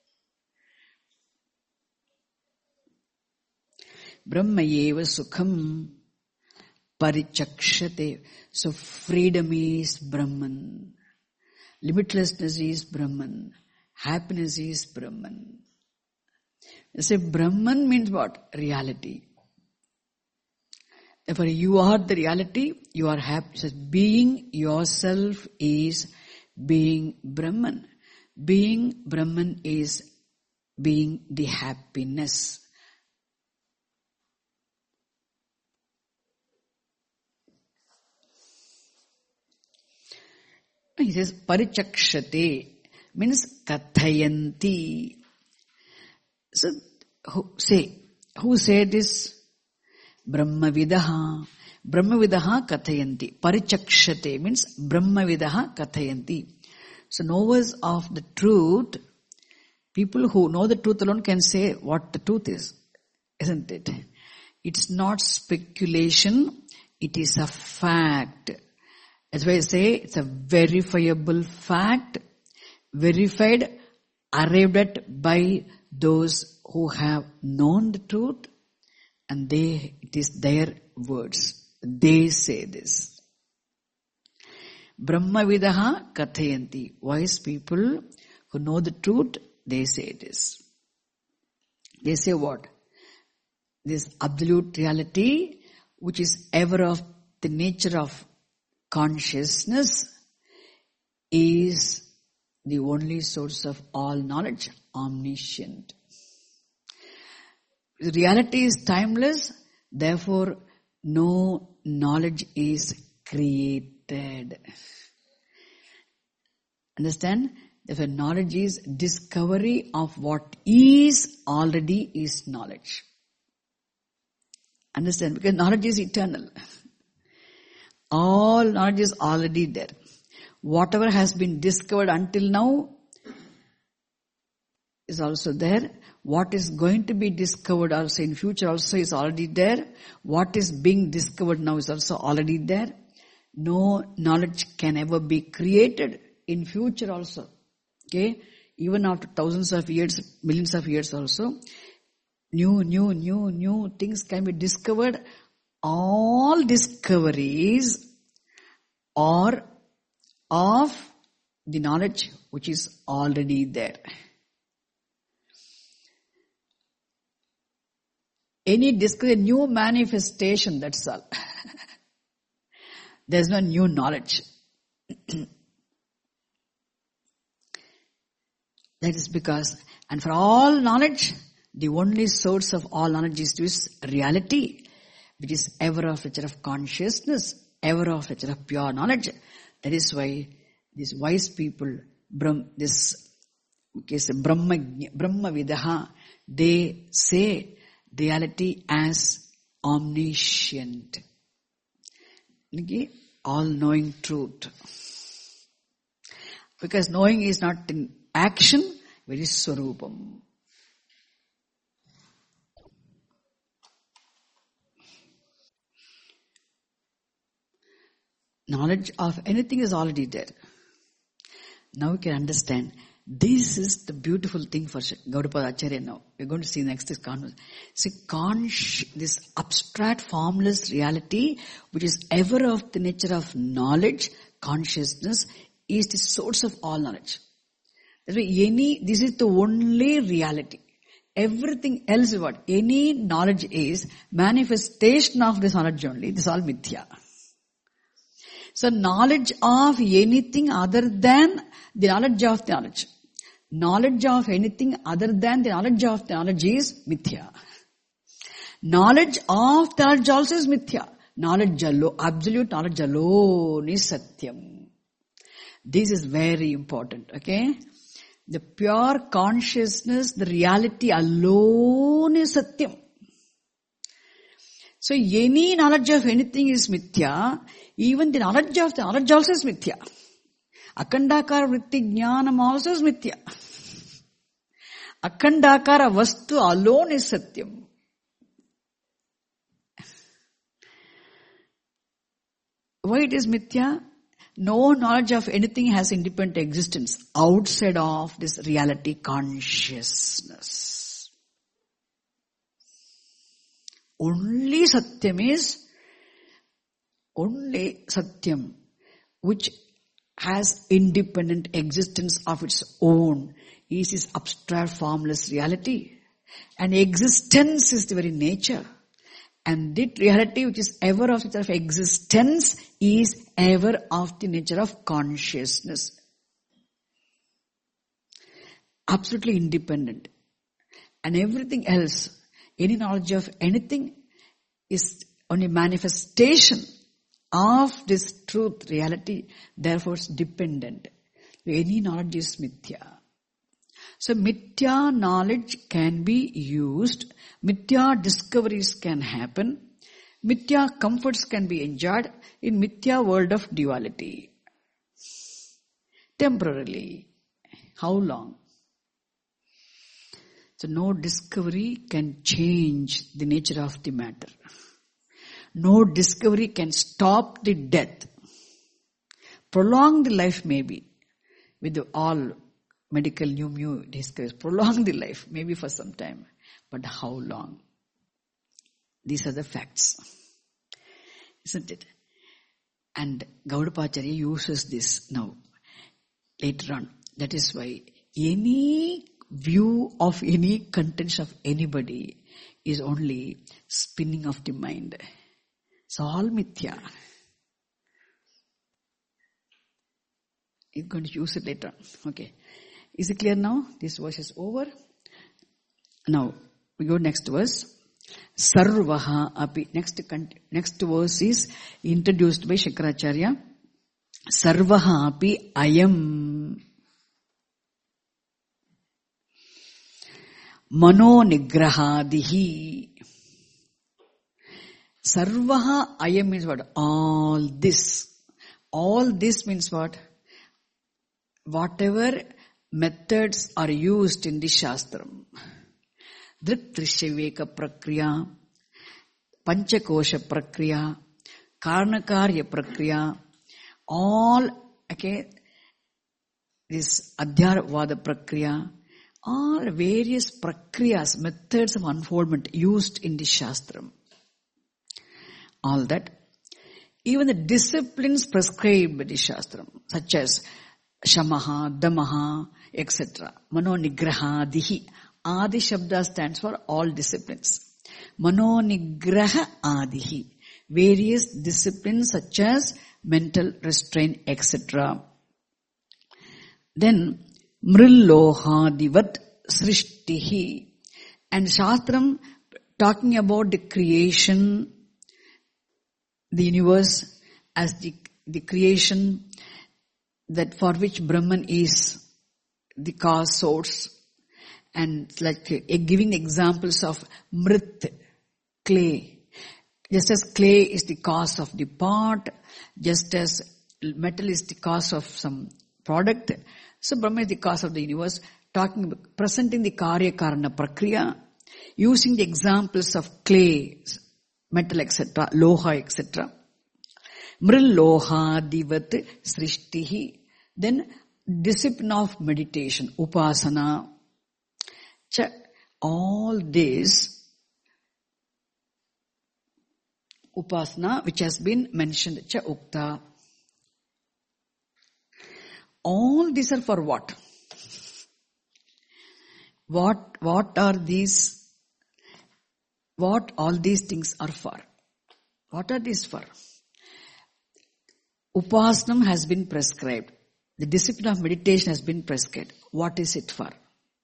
Brahmayeva Sukham Parichakshate. So freedom is Brahman. Limitlessness is Brahman. Happiness is Brahman. You say Brahman means what? Reality. Therefore you are the reality, you are happy. So being yourself is being Brahman. Being Brahman is being the happiness. He says Parichakshate means Kathayanti. So who say, who said this? Brahmavidaha. Brahmavidaha Kathayanti. Parichakshate means Brahmavidaha Kathayanti. So knowers of the truth, people who know the truth alone can say what the truth is, isn't it? It's not speculation, it is a fact. That's why I say it's a verifiable fact, verified, arrived at by those who have known the truth, and they, it is their words. They say this. Brahmavidaha Kathayanti. Wise people who know the truth, they say this. They say what? This absolute reality, which is ever of the nature of consciousness, is the only source of all knowledge, omniscient. Reality is timeless, therefore no knowledge is created. Understand? Therefore knowledge is discovery of what is already is knowledge. Understand? Because knowledge is eternal. All knowledge is already there. Whatever has been discovered until now is also there. What is going to be discovered also in future also is already there. What is being discovered now is also already there. No knowledge can ever be created in future also. Okay? Even after thousands of years, millions of years also, new, new, new, new things can be discovered. All discoveries are of the knowledge which is already there. Any discovery, new manifestation, that's all. There's no new knowledge. That is because, and for all knowledge, the only source of all knowledge is this reality, which is ever of nature of consciousness, ever of nature of pure knowledge. That is why these wise people, Brahm, this okay, so Brahma, Brahmavidaha, they say reality as omniscient. Okay? All-knowing truth. Because knowing is not in action, very Swarupam. Knowledge of anything is already there. Now we can understand. This is the beautiful thing for Gaudapada Acharya now. We're going to see next this conversation. See, conch, this abstract formless reality, which is ever of the nature of knowledge, consciousness, is the source of all knowledge. That's why any, this is the only reality. Everything else is what? Any knowledge is manifestation of this knowledge only. This is all mithya. So knowledge of anything other than the knowledge of the knowledge. Knowledge of anything other than the knowledge of the knowledge is mithya. Knowledge of the knowledge also is mithya. Knowledge alone, absolute knowledge alone is satyam. This is very important, okay? The pure consciousness, the reality alone is satyam. So any knowledge of anything is mithya, even the knowledge of the knowledge also is mithya. Akhandakara vritti jnanam also is mithya. Akhandakara vastu alone is satyam. Why it is mithya? No knowledge of anything has independent existence outside of this reality consciousness. Only satyam is, only satyam, which has independent existence of its own, is this abstract formless reality. And existence is the very nature. And that reality which is ever of itself existence is ever of the nature of consciousness. Absolutely independent. And everything else, any knowledge of anything is only manifestation of this truth, reality, therefore it's dependent. Any knowledge is mithya. So mithya knowledge can be used, mithya discoveries can happen, mithya comforts can be enjoyed in mithya world of duality. Temporarily. How long? So no discovery can change the nature of the matter. No discovery can stop the death. Prolong the life maybe with all medical new new discoveries. Prolong the life maybe for some time. But how long? These are the facts. Isn't it? And Gaudapacharya uses this now, later on. That is why any view of any contents of anybody is only spinning of the mind. It's all mithya. He's going to use it later on. Okay. Is it clear now? This verse is over. Now, we go next verse. Sarvaha api. Next, next verse is introduced by Shankaracharya. Sarvaha api ayam. Mano nigrahadihi. Sarvaha ayam means what? All this. All this means what? Whatever methods are used in the Shastram. Drik Trishviveka Prakriya, Panchakosha Prakriya, Karnakarya Prakriya, all, okay, this Adhyavada Prakriya, all various Prakriyas, methods of unfoldment used in the Shastram. All that. Even the disciplines prescribed by the Shastram, such as Shamaha, Damaha, et cetera. Mano Nigraha Dihi. Adi Shabda stands for all disciplines. Mano Nigraha Adihi. Various disciplines such as mental restraint, et cetera. Then Mrilloha Divat Srishtihi. And Shastram talking about the creation, the universe as the, the creation that for which Brahman is the cause source, and like uh, giving examples of mrit, clay. Just as clay is the cause of the pot, just as metal is the cause of some product, so Brahma is the cause of the universe, talking, presenting the karya karana prakriya, using the examples of clay, metal, et cetera, loha, et cetera. Mrilloha divat srishtihi. Then discipline of meditation, upasana. Cha, all this upasana which has been mentioned, cha ukta. these are for what? What, what are these, what all these things are for? What are these for? Upasana has been prescribed. The discipline of meditation has been prescribed. What is it for?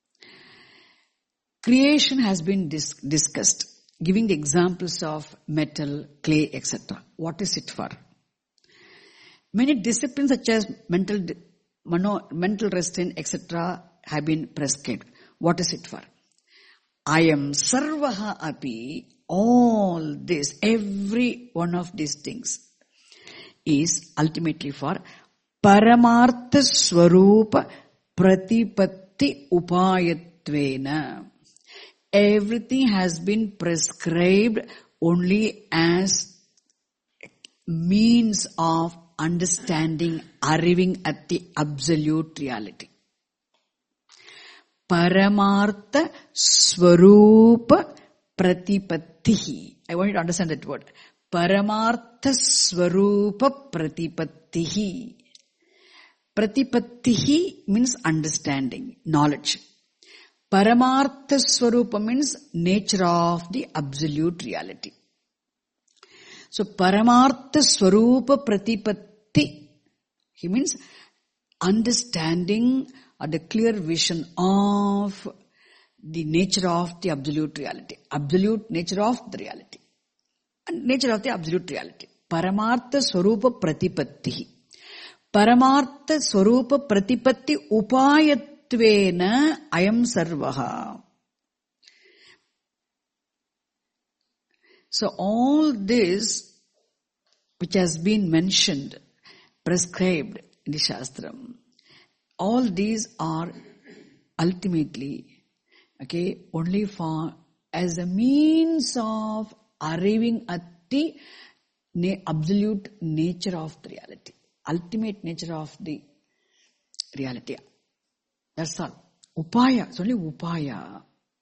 Creation has been dis- discussed, giving the examples of metal, clay, et cetera. What is it for? Many disciplines such as mental, mano, mental restraint, et cetera have been prescribed. What is it for? I am sarvaha api. All this, every one of these things is ultimately for Paramartha Swarupa Pratipatti Upayatvena. Everything has been prescribed only as means of understanding, arriving at the absolute reality. Paramartha Swarupa Pratipattihi. I want you to understand that word. Paramartha Swarupa Pratipattihi. Pratipattihi means understanding, knowledge. Paramartha Swarupa means nature of the absolute reality. So Paramartha Swarupa Pratipatti, he means understanding or the clear vision of the nature of the absolute reality. Absolute nature of the reality. And nature of the absolute reality. Paramartha Swarupa Pratipatti. Paramartha Swarupa Pratipatti Upayatvena Ayam Sarvaha. So all this which has been mentioned, prescribed in the Shastram, all these are ultimately, okay, only for, as a means of arriving at the na- absolute nature of the reality, ultimate nature of the reality. That's all. Upaya, it's only upaya.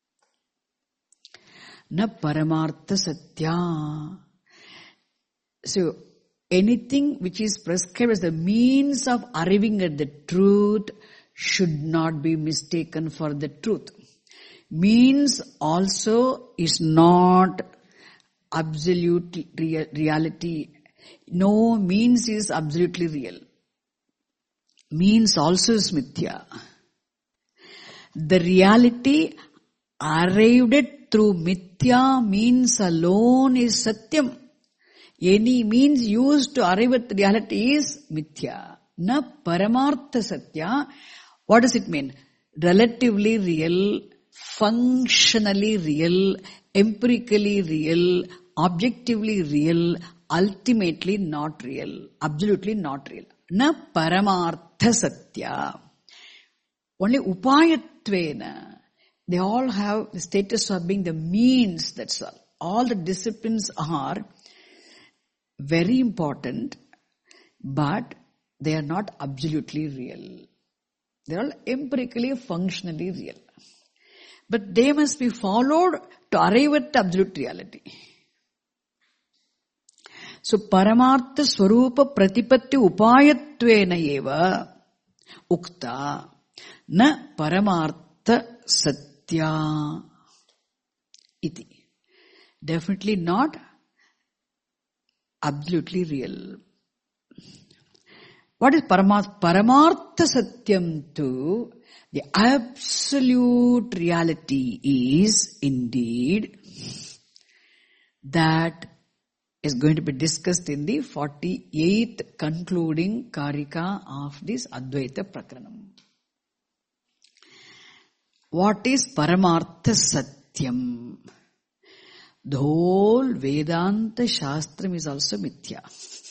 Na paramartha satya. So, anything which is prescribed as the means of arriving at the truth should not be mistaken for the truth. Means also is not absolute real, reality. No means is absolutely real. Means also is mithya. The reality arrived at through mithya means alone is satyam. Any means used to arrive at reality is mithya. Na paramartha satya. What does it mean? Relatively real, functionally real, empirically real, objectively real, ultimately not real, absolutely not real. Na paramartha satya. Only upayatvena. They all have the status of being the means, that's all. All the disciplines are very important, but they are not absolutely real. They are all empirically, functionally real. But they must be followed to arrive at the absolute reality. So, Paramartha Swarupa Pratipatti Upayatvena eva Ukta na Paramartha Satya iti. Definitely not absolutely real. What is Paramartha? Paramartha Satyam tu, the absolute reality is indeed that is going to be discussed in the forty-eighth concluding Karika of this Advaita Prakranam. What is Paramartha Satyam? The whole Vedanta Shastram is also mithya.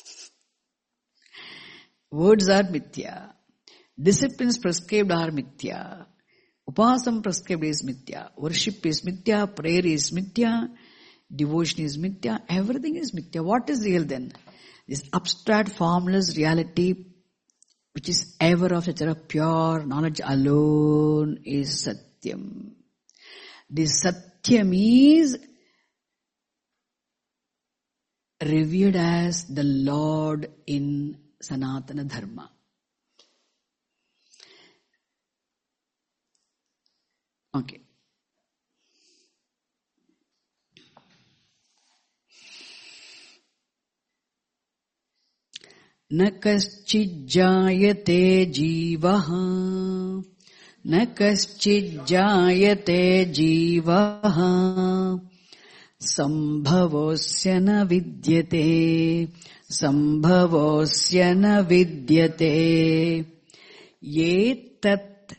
Words are mithya. Disciplines prescribed are mithya. Upasam prescribed is mithya. Worship is mithya. Prayer is mithya. Devotion is mithya. Everything is mithya. What is real then? This abstract, formless reality which is ever of nature of pure knowledge alone is Satyam. This Satyam is revered as the Lord in Sanatana Dharma. Okay. न कश्चिज्जायते जीवः न कश्चिज्जायते जीवः सम्भवोऽस्य न विद्यते सम्भवोऽस्य न विद्यते ये तत्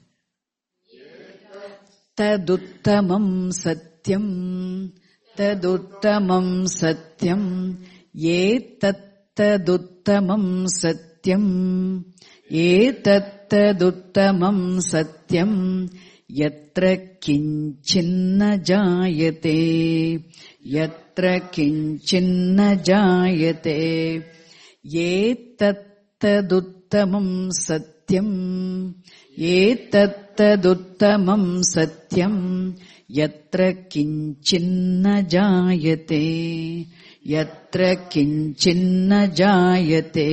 तदुत्तमं सत्यं तदुत्तमं सत्यं ये तत् तदुत्तमं सत्यं ये तत्तदुत्तमं सत्यं यत्र किञ्चिन्न जायते यत्र किञ्चिन्न जायते ये तत्तदुत्तमं सत्यं ये तत्तदुत्तमं सत्यं यत्र किञ्चिन्न जायते यत्र किञ्चिन्न जायते.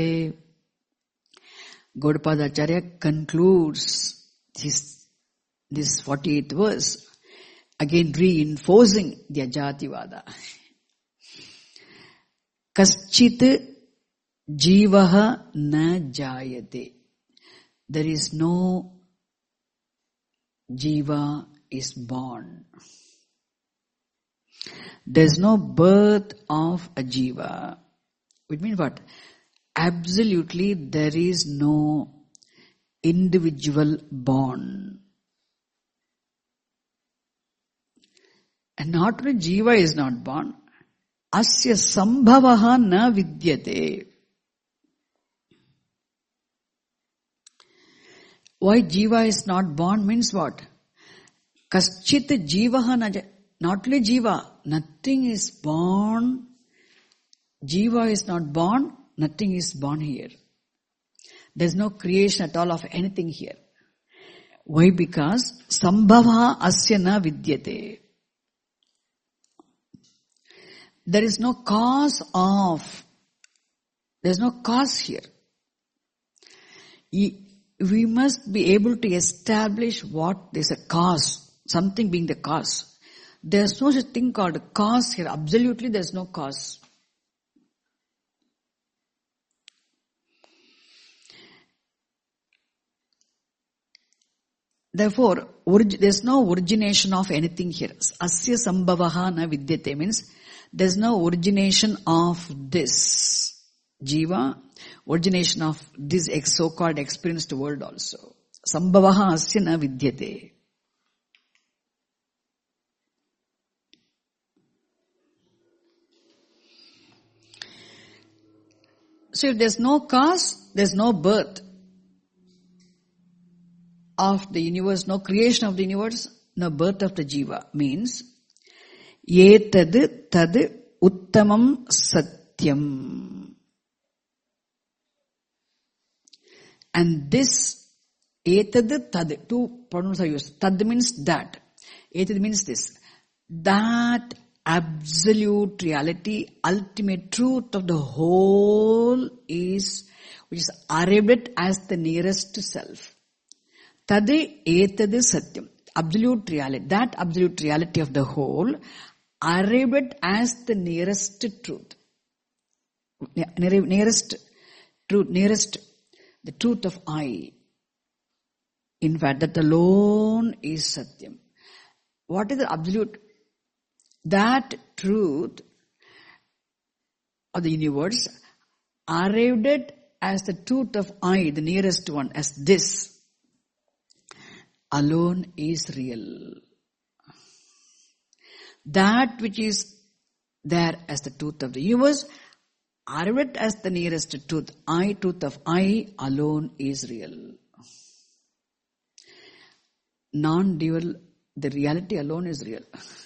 Gaudapada Acharya concludes this, this forty-eighth verse, again reinforcing the Ajativada. Kaschit jivaha na jayate. There is no jiva is born. There is no birth of a jiva. Which means what? Absolutely there is no individual born. And not only jiva is not born, asya sambhavaha na vidyate. Why jiva is not born means what? Kaschit jivaha na jayate. Not only jiva, nothing is born. Jiva is not born, nothing is born here. There is no creation at all of anything here. Why? Because sambhava asya na vidyate. There is no cause of, there is no cause here. We must be able to establish what is a cause, something being the cause. There is no such thing called a cause here. Absolutely there is no cause. Therefore, there is no origination of anything here. Asya sambhavaha na vidyate means there is no origination of this jiva, origination of this so-called experienced world also. Sambhavaha asya na vidyate. So if there's no cause, there's no birth of the universe, no creation of the universe, no birth of the jiva. Means, etad tad uttamam satyam. And this, etad tad, two pronouns are used. Tad means that. Etad means this. That absolute reality, ultimate truth of the whole is, which is arrived as the nearest self. Tade etade satyam. Absolute reality, that absolute reality of the whole, arrived as the nearest truth. Nearest truth, nearest, the truth of I. In fact, that alone is satyam. What is the absolute? That truth of the universe arrived at as the truth of I, the nearest one, as this alone is real. That which is there as the truth of the universe arrived as the nearest truth. I, truth of I, alone is real. Non-dual, the reality alone is real.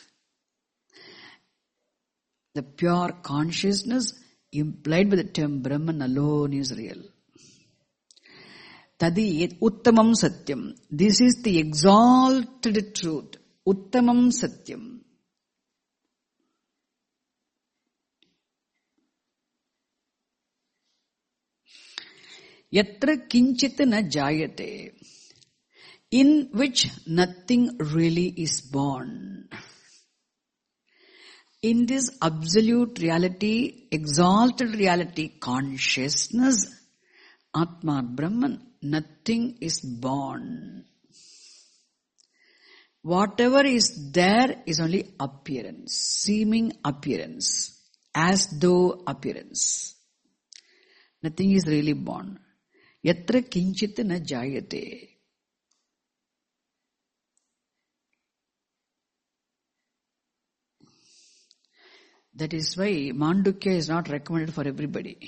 The pure consciousness implied by the term Brahman alone is real. Tadi uttamam satyam. This is the exalted truth. Uttamam satyam. Yatra kinchit na jayate. in which nothing really is born. In this absolute reality, exalted reality, consciousness, Atma, Brahman, nothing is born. Whatever is there is only appearance, seeming appearance, as though appearance. Nothing is really born. Yatra kinchit na jayate. That is why Mandukya is not recommended for everybody.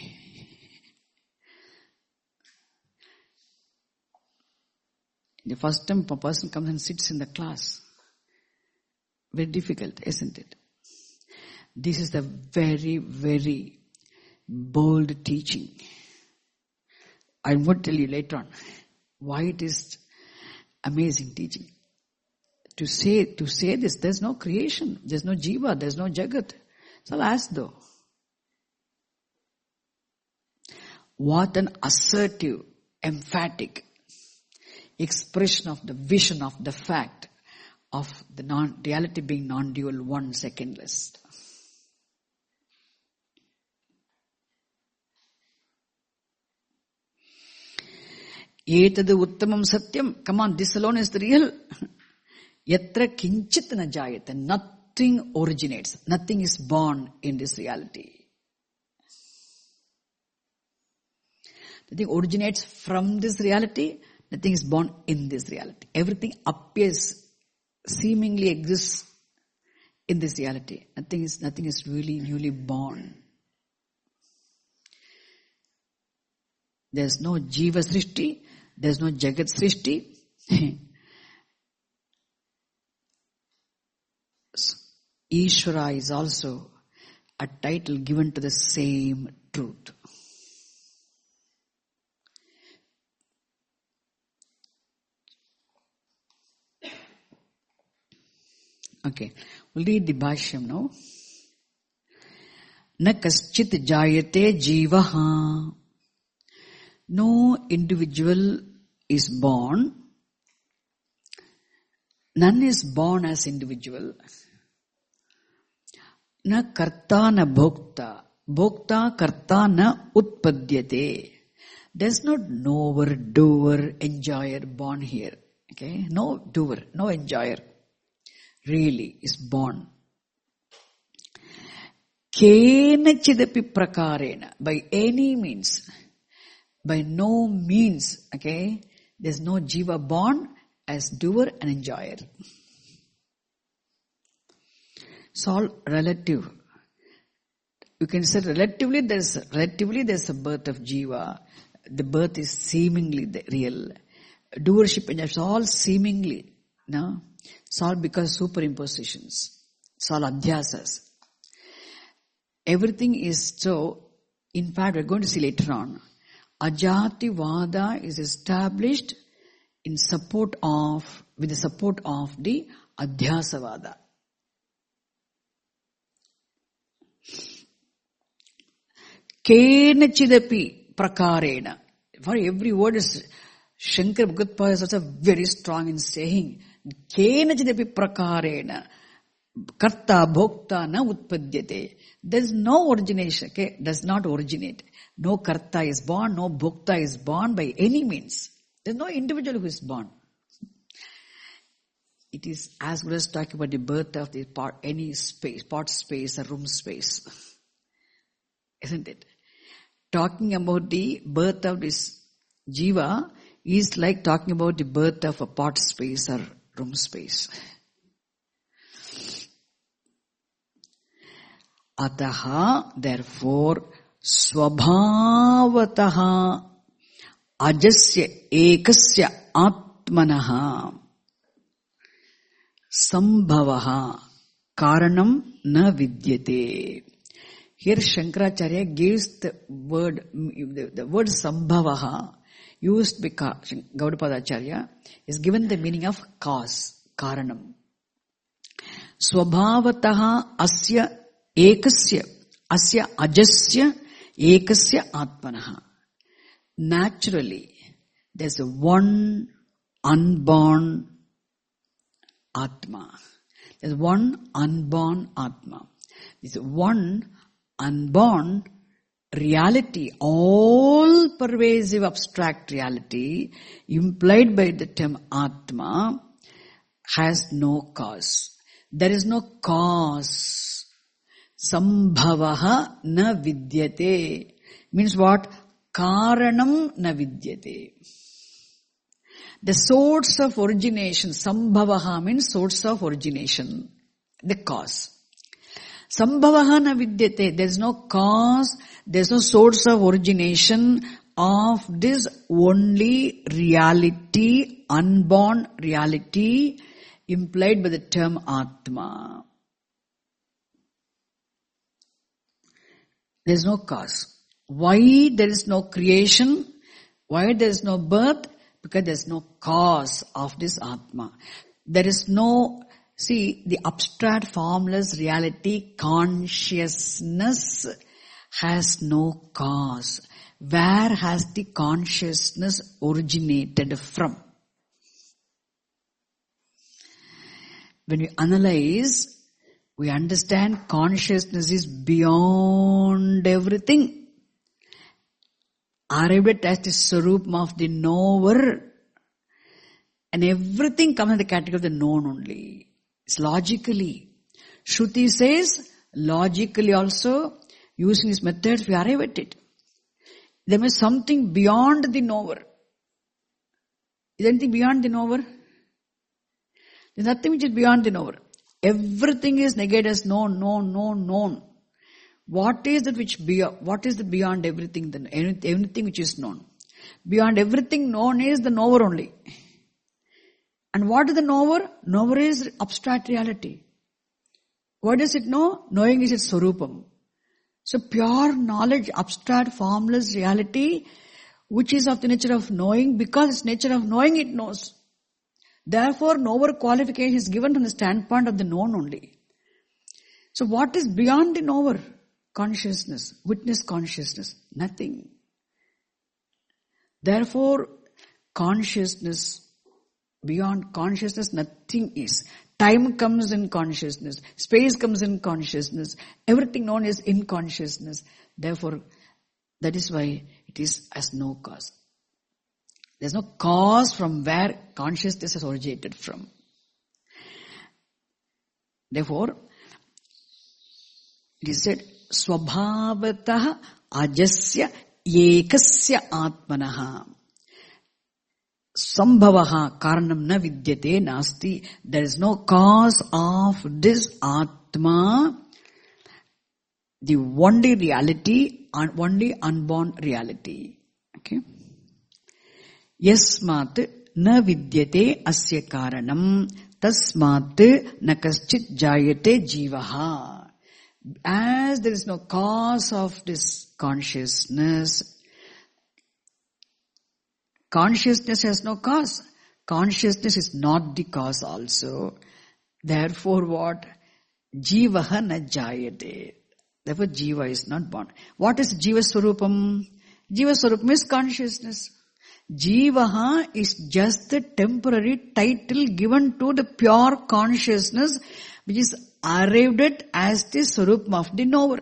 The first time a person comes and sits in the class, very difficult, isn't it? This is the very, very bold teaching. I will tell you later on why it is amazing teaching. To say, to say this, there's no creation, there's no jiva, there's no jagat. It's all as though. What an assertive, emphatic expression of the vision of the fact of the non reality being non-dual, one secondless. Etadu uttamam satyam. Come on, this alone is the real. Yatra kinchit na jayate. Nothing originates. Nothing is born in this reality. Nothing originates from this reality. Nothing is born in this reality. Everything appears, seemingly exists in this reality. Nothing is, nothing is really newly born. There's no Jiva Srishti. There's no Jagat Srishti. Ishvara is also a title given to the same truth. Okay, we'll read the Bhashyam now. Na kaschit jayate jivaha. No individual is born. None is born as individual. Na karta na bhokta. Bhokta karta na utpadyate. There's not knower, doer, enjoyer born here. Okay, no doer, no enjoyer really is born. Kenachidapi prakarena. By any means. By no means. Okay. There's no jiva born as doer and enjoyer. It's all relative. You can say relatively there's relatively there's a birth of jiva. The birth is seemingly the real. Doership and it's all seemingly. No? It's all because superimpositions. It's all adhyasas. Everything is so. In fact, we're going to see later on. Ajati Vada is established in support of, with the support of the Adhyasavada. Kenachidapi prakarena. For every word is, Shankara Bhagavad is also very strong in saying, Kenachidapi prakarena. Karta bhokta na utpadyate. There is no origination, okay? Does not originate. No karta is born, no bhokta is born by any means. There is no individual who is born. It is as good as talking about the birth of the part, any space, pot space or room space. Isn't it? Talking about the birth of this jiva is like talking about the birth of a pot space or room space. Ataha, therefore, swabhavataha ajasya ekasya atmanaha sambhavaha karanam na vidyate. Here Shankaracharya gives the word, the, the word sambhavaha used by Gaudapadacharya is given the meaning of cause, karanam. Swabhavataha asya ekasya, asya ajasya ekasya atmanaha. Naturally, there's a one unborn Atma. There's one unborn Atma. This one unborn reality, all pervasive abstract reality implied by the term Atma has no cause. There is no cause. Sambhavaha na vidyate. Means what? Karanam na vidyate. The source of origination, Sambhavaha means source of origination, the cause. Sambhavaha na vidyate, there is no cause, there is no source of origination of this only reality, unborn reality implied by the term Atma. There is no cause. Why there is no creation? Why there is no birth? Because there is no cause of this Atma. There is no, see, the abstract formless reality, consciousness has no cause. Where has the consciousness originated from? When we analyze, we understand consciousness is beyond everything. Arrived at the Swarupam of the knower, and everything comes in the category of the known only. It's logically. Shruti says, logically also, using these methods, we arrive at it. There is something beyond the knower. Is there anything beyond the knower? There's nothing which is beyond the knower. Everything is negated as known, known, known, known. What is that which beyond, what is the beyond everything, the, anything which is known? Beyond everything known is the knower only. And what is the knower? Knower is abstract reality. What does it know? Knowing is its Swarupam. So pure knowledge, abstract, formless reality, which is of the nature of knowing, because its nature of knowing it knows. Therefore, knower qualification is given from the standpoint of the known only. So what is beyond the knower? Consciousness, witness consciousness, nothing. Therefore, consciousness, beyond consciousness, nothing is. Time comes in consciousness, space comes in consciousness, everything known is in consciousness. Therefore, that is why it is as no cause. There is no cause from where consciousness has originated from. Therefore, it is said, Swabhavatah ajasya ekasya atmanaha. Sambhavaha karanam na vidyate nasti. There is no cause of this Atma, the only reality, only unborn reality. Okay. Yasmat na vidyate asya karanam tasmat na kaschit jayate jivaha. As there is no cause of this consciousness, consciousness has no cause. Consciousness is not the cause also. Therefore what? Jivaha na jayate. Therefore jiva is not born. What is Jiva Swarupam? Jiva Swarupam is consciousness. Jivaha is just the temporary title given to the pure consciousness which is arrived at as the Swarupam of the knower.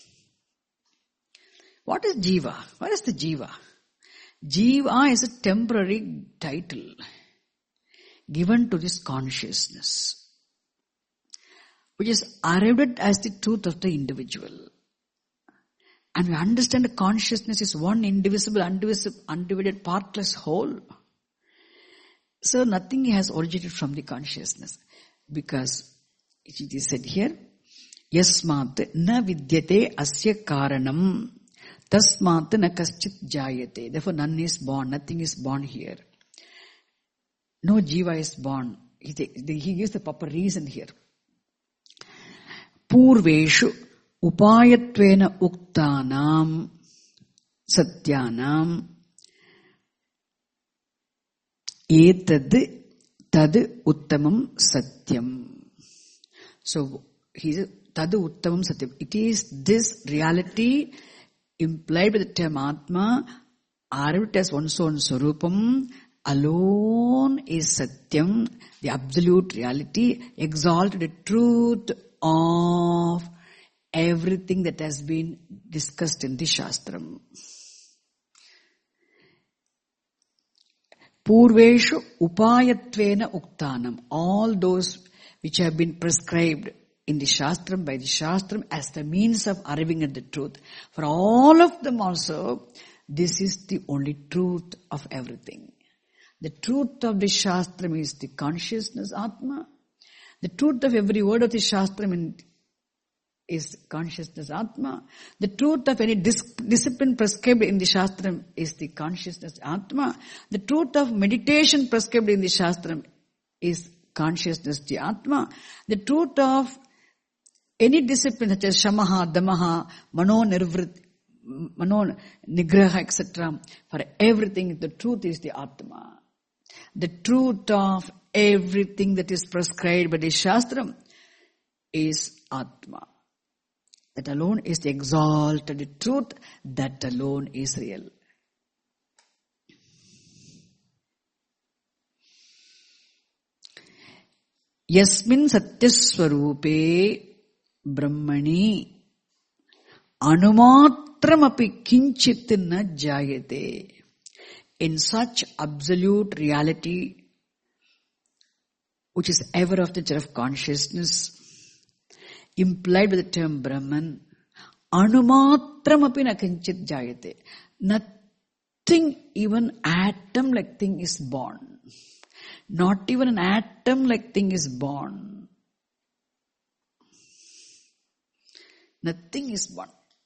What is Jiva? What is the Jiva? Jiva is a temporary title given to this consciousness, which is arrived at as the truth of the individual. And we understand that consciousness is one indivisible, undivisible, undivided, partless whole. So nothing has originated from the consciousness. Because it is said here, Yasmat na vidyate asya karanam tasmat na kaschit jayate. Therefore none is born, nothing is born here. No jiva is born. He, he gives the proper reason here. Purveshu upayatvena uktanam satyanam etad tad uttamam satyam. So, he says, Tadu Uttamam Satyam. It is this reality implied by the term Atma, arrived as one's own Swarupam, alone is Satyam, the absolute reality, exalted truth of everything that has been discussed in the Shastram. Purveshu upayatvena uktanam. All those which have been prescribed in the Shastram, by the Shastram, as the means of arriving at the truth. For all of them also, this is the only truth of everything. The truth of the Shastram is the consciousness, Atma. The truth of every word of the Shastram is consciousness, Atma. The truth of any dis- discipline prescribed in the Shastram is the consciousness, Atma. The truth of meditation prescribed in the Shastram is consciousness, the Atma. The truth of any discipline such as Shamaha, Damaha, Mano Nirvrit, Mano Nigraha, et cetera. For everything, the truth is the Atma. The truth of everything that is prescribed by the Shastram is Atma. That alone is the exalted truth. That alone is real. Yasmin satyaswarupe brahmani anumatramapi kinchit na jayate. In such absolute reality, which is ever of the nature of consciousness, implied by the term Brahman, anumatramapi na kinchit jayate. Nothing, even atom-like thing is born. Not even an atom-like thing is born. Nothing is born.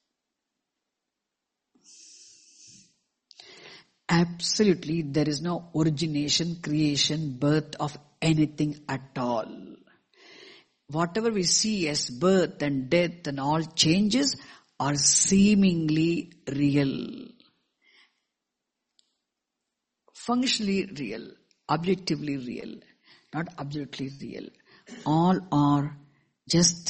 Absolutely, there is no origination, creation, birth of anything at all. Whatever we see as birth and death and all changes are seemingly real. Functionally real. Objectively real. Not absolutely real. All are just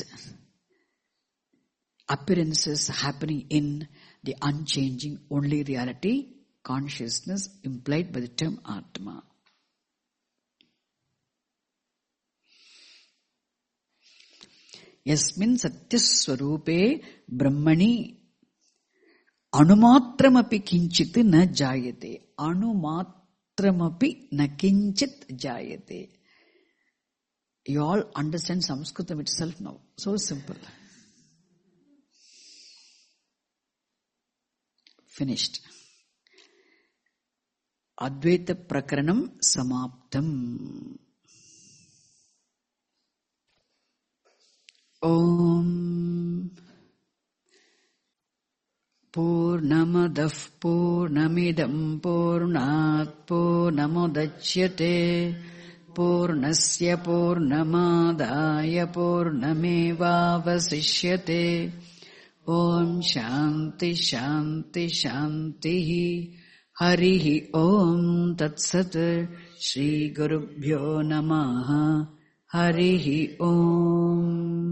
appearances happening in the unchanging only reality, consciousness implied by the term Atma. Yasmin satyaswarupe brahmani anumatramapi kinchit na jayate. Anumatramapi na kinchit jayate. You all understand Sanskritam itself now. So simple. Finished. Advaita Prakaranam Samaptam. Om Purnamadav Purnamidam Purnat Purnamudachyate Purnasya Purnamadaya Purnamevavasishyate. Om Shanti Shanti Shanti. Harihi Om Tat Sat. Shri Gurubhyo Namaha. Harihi Om.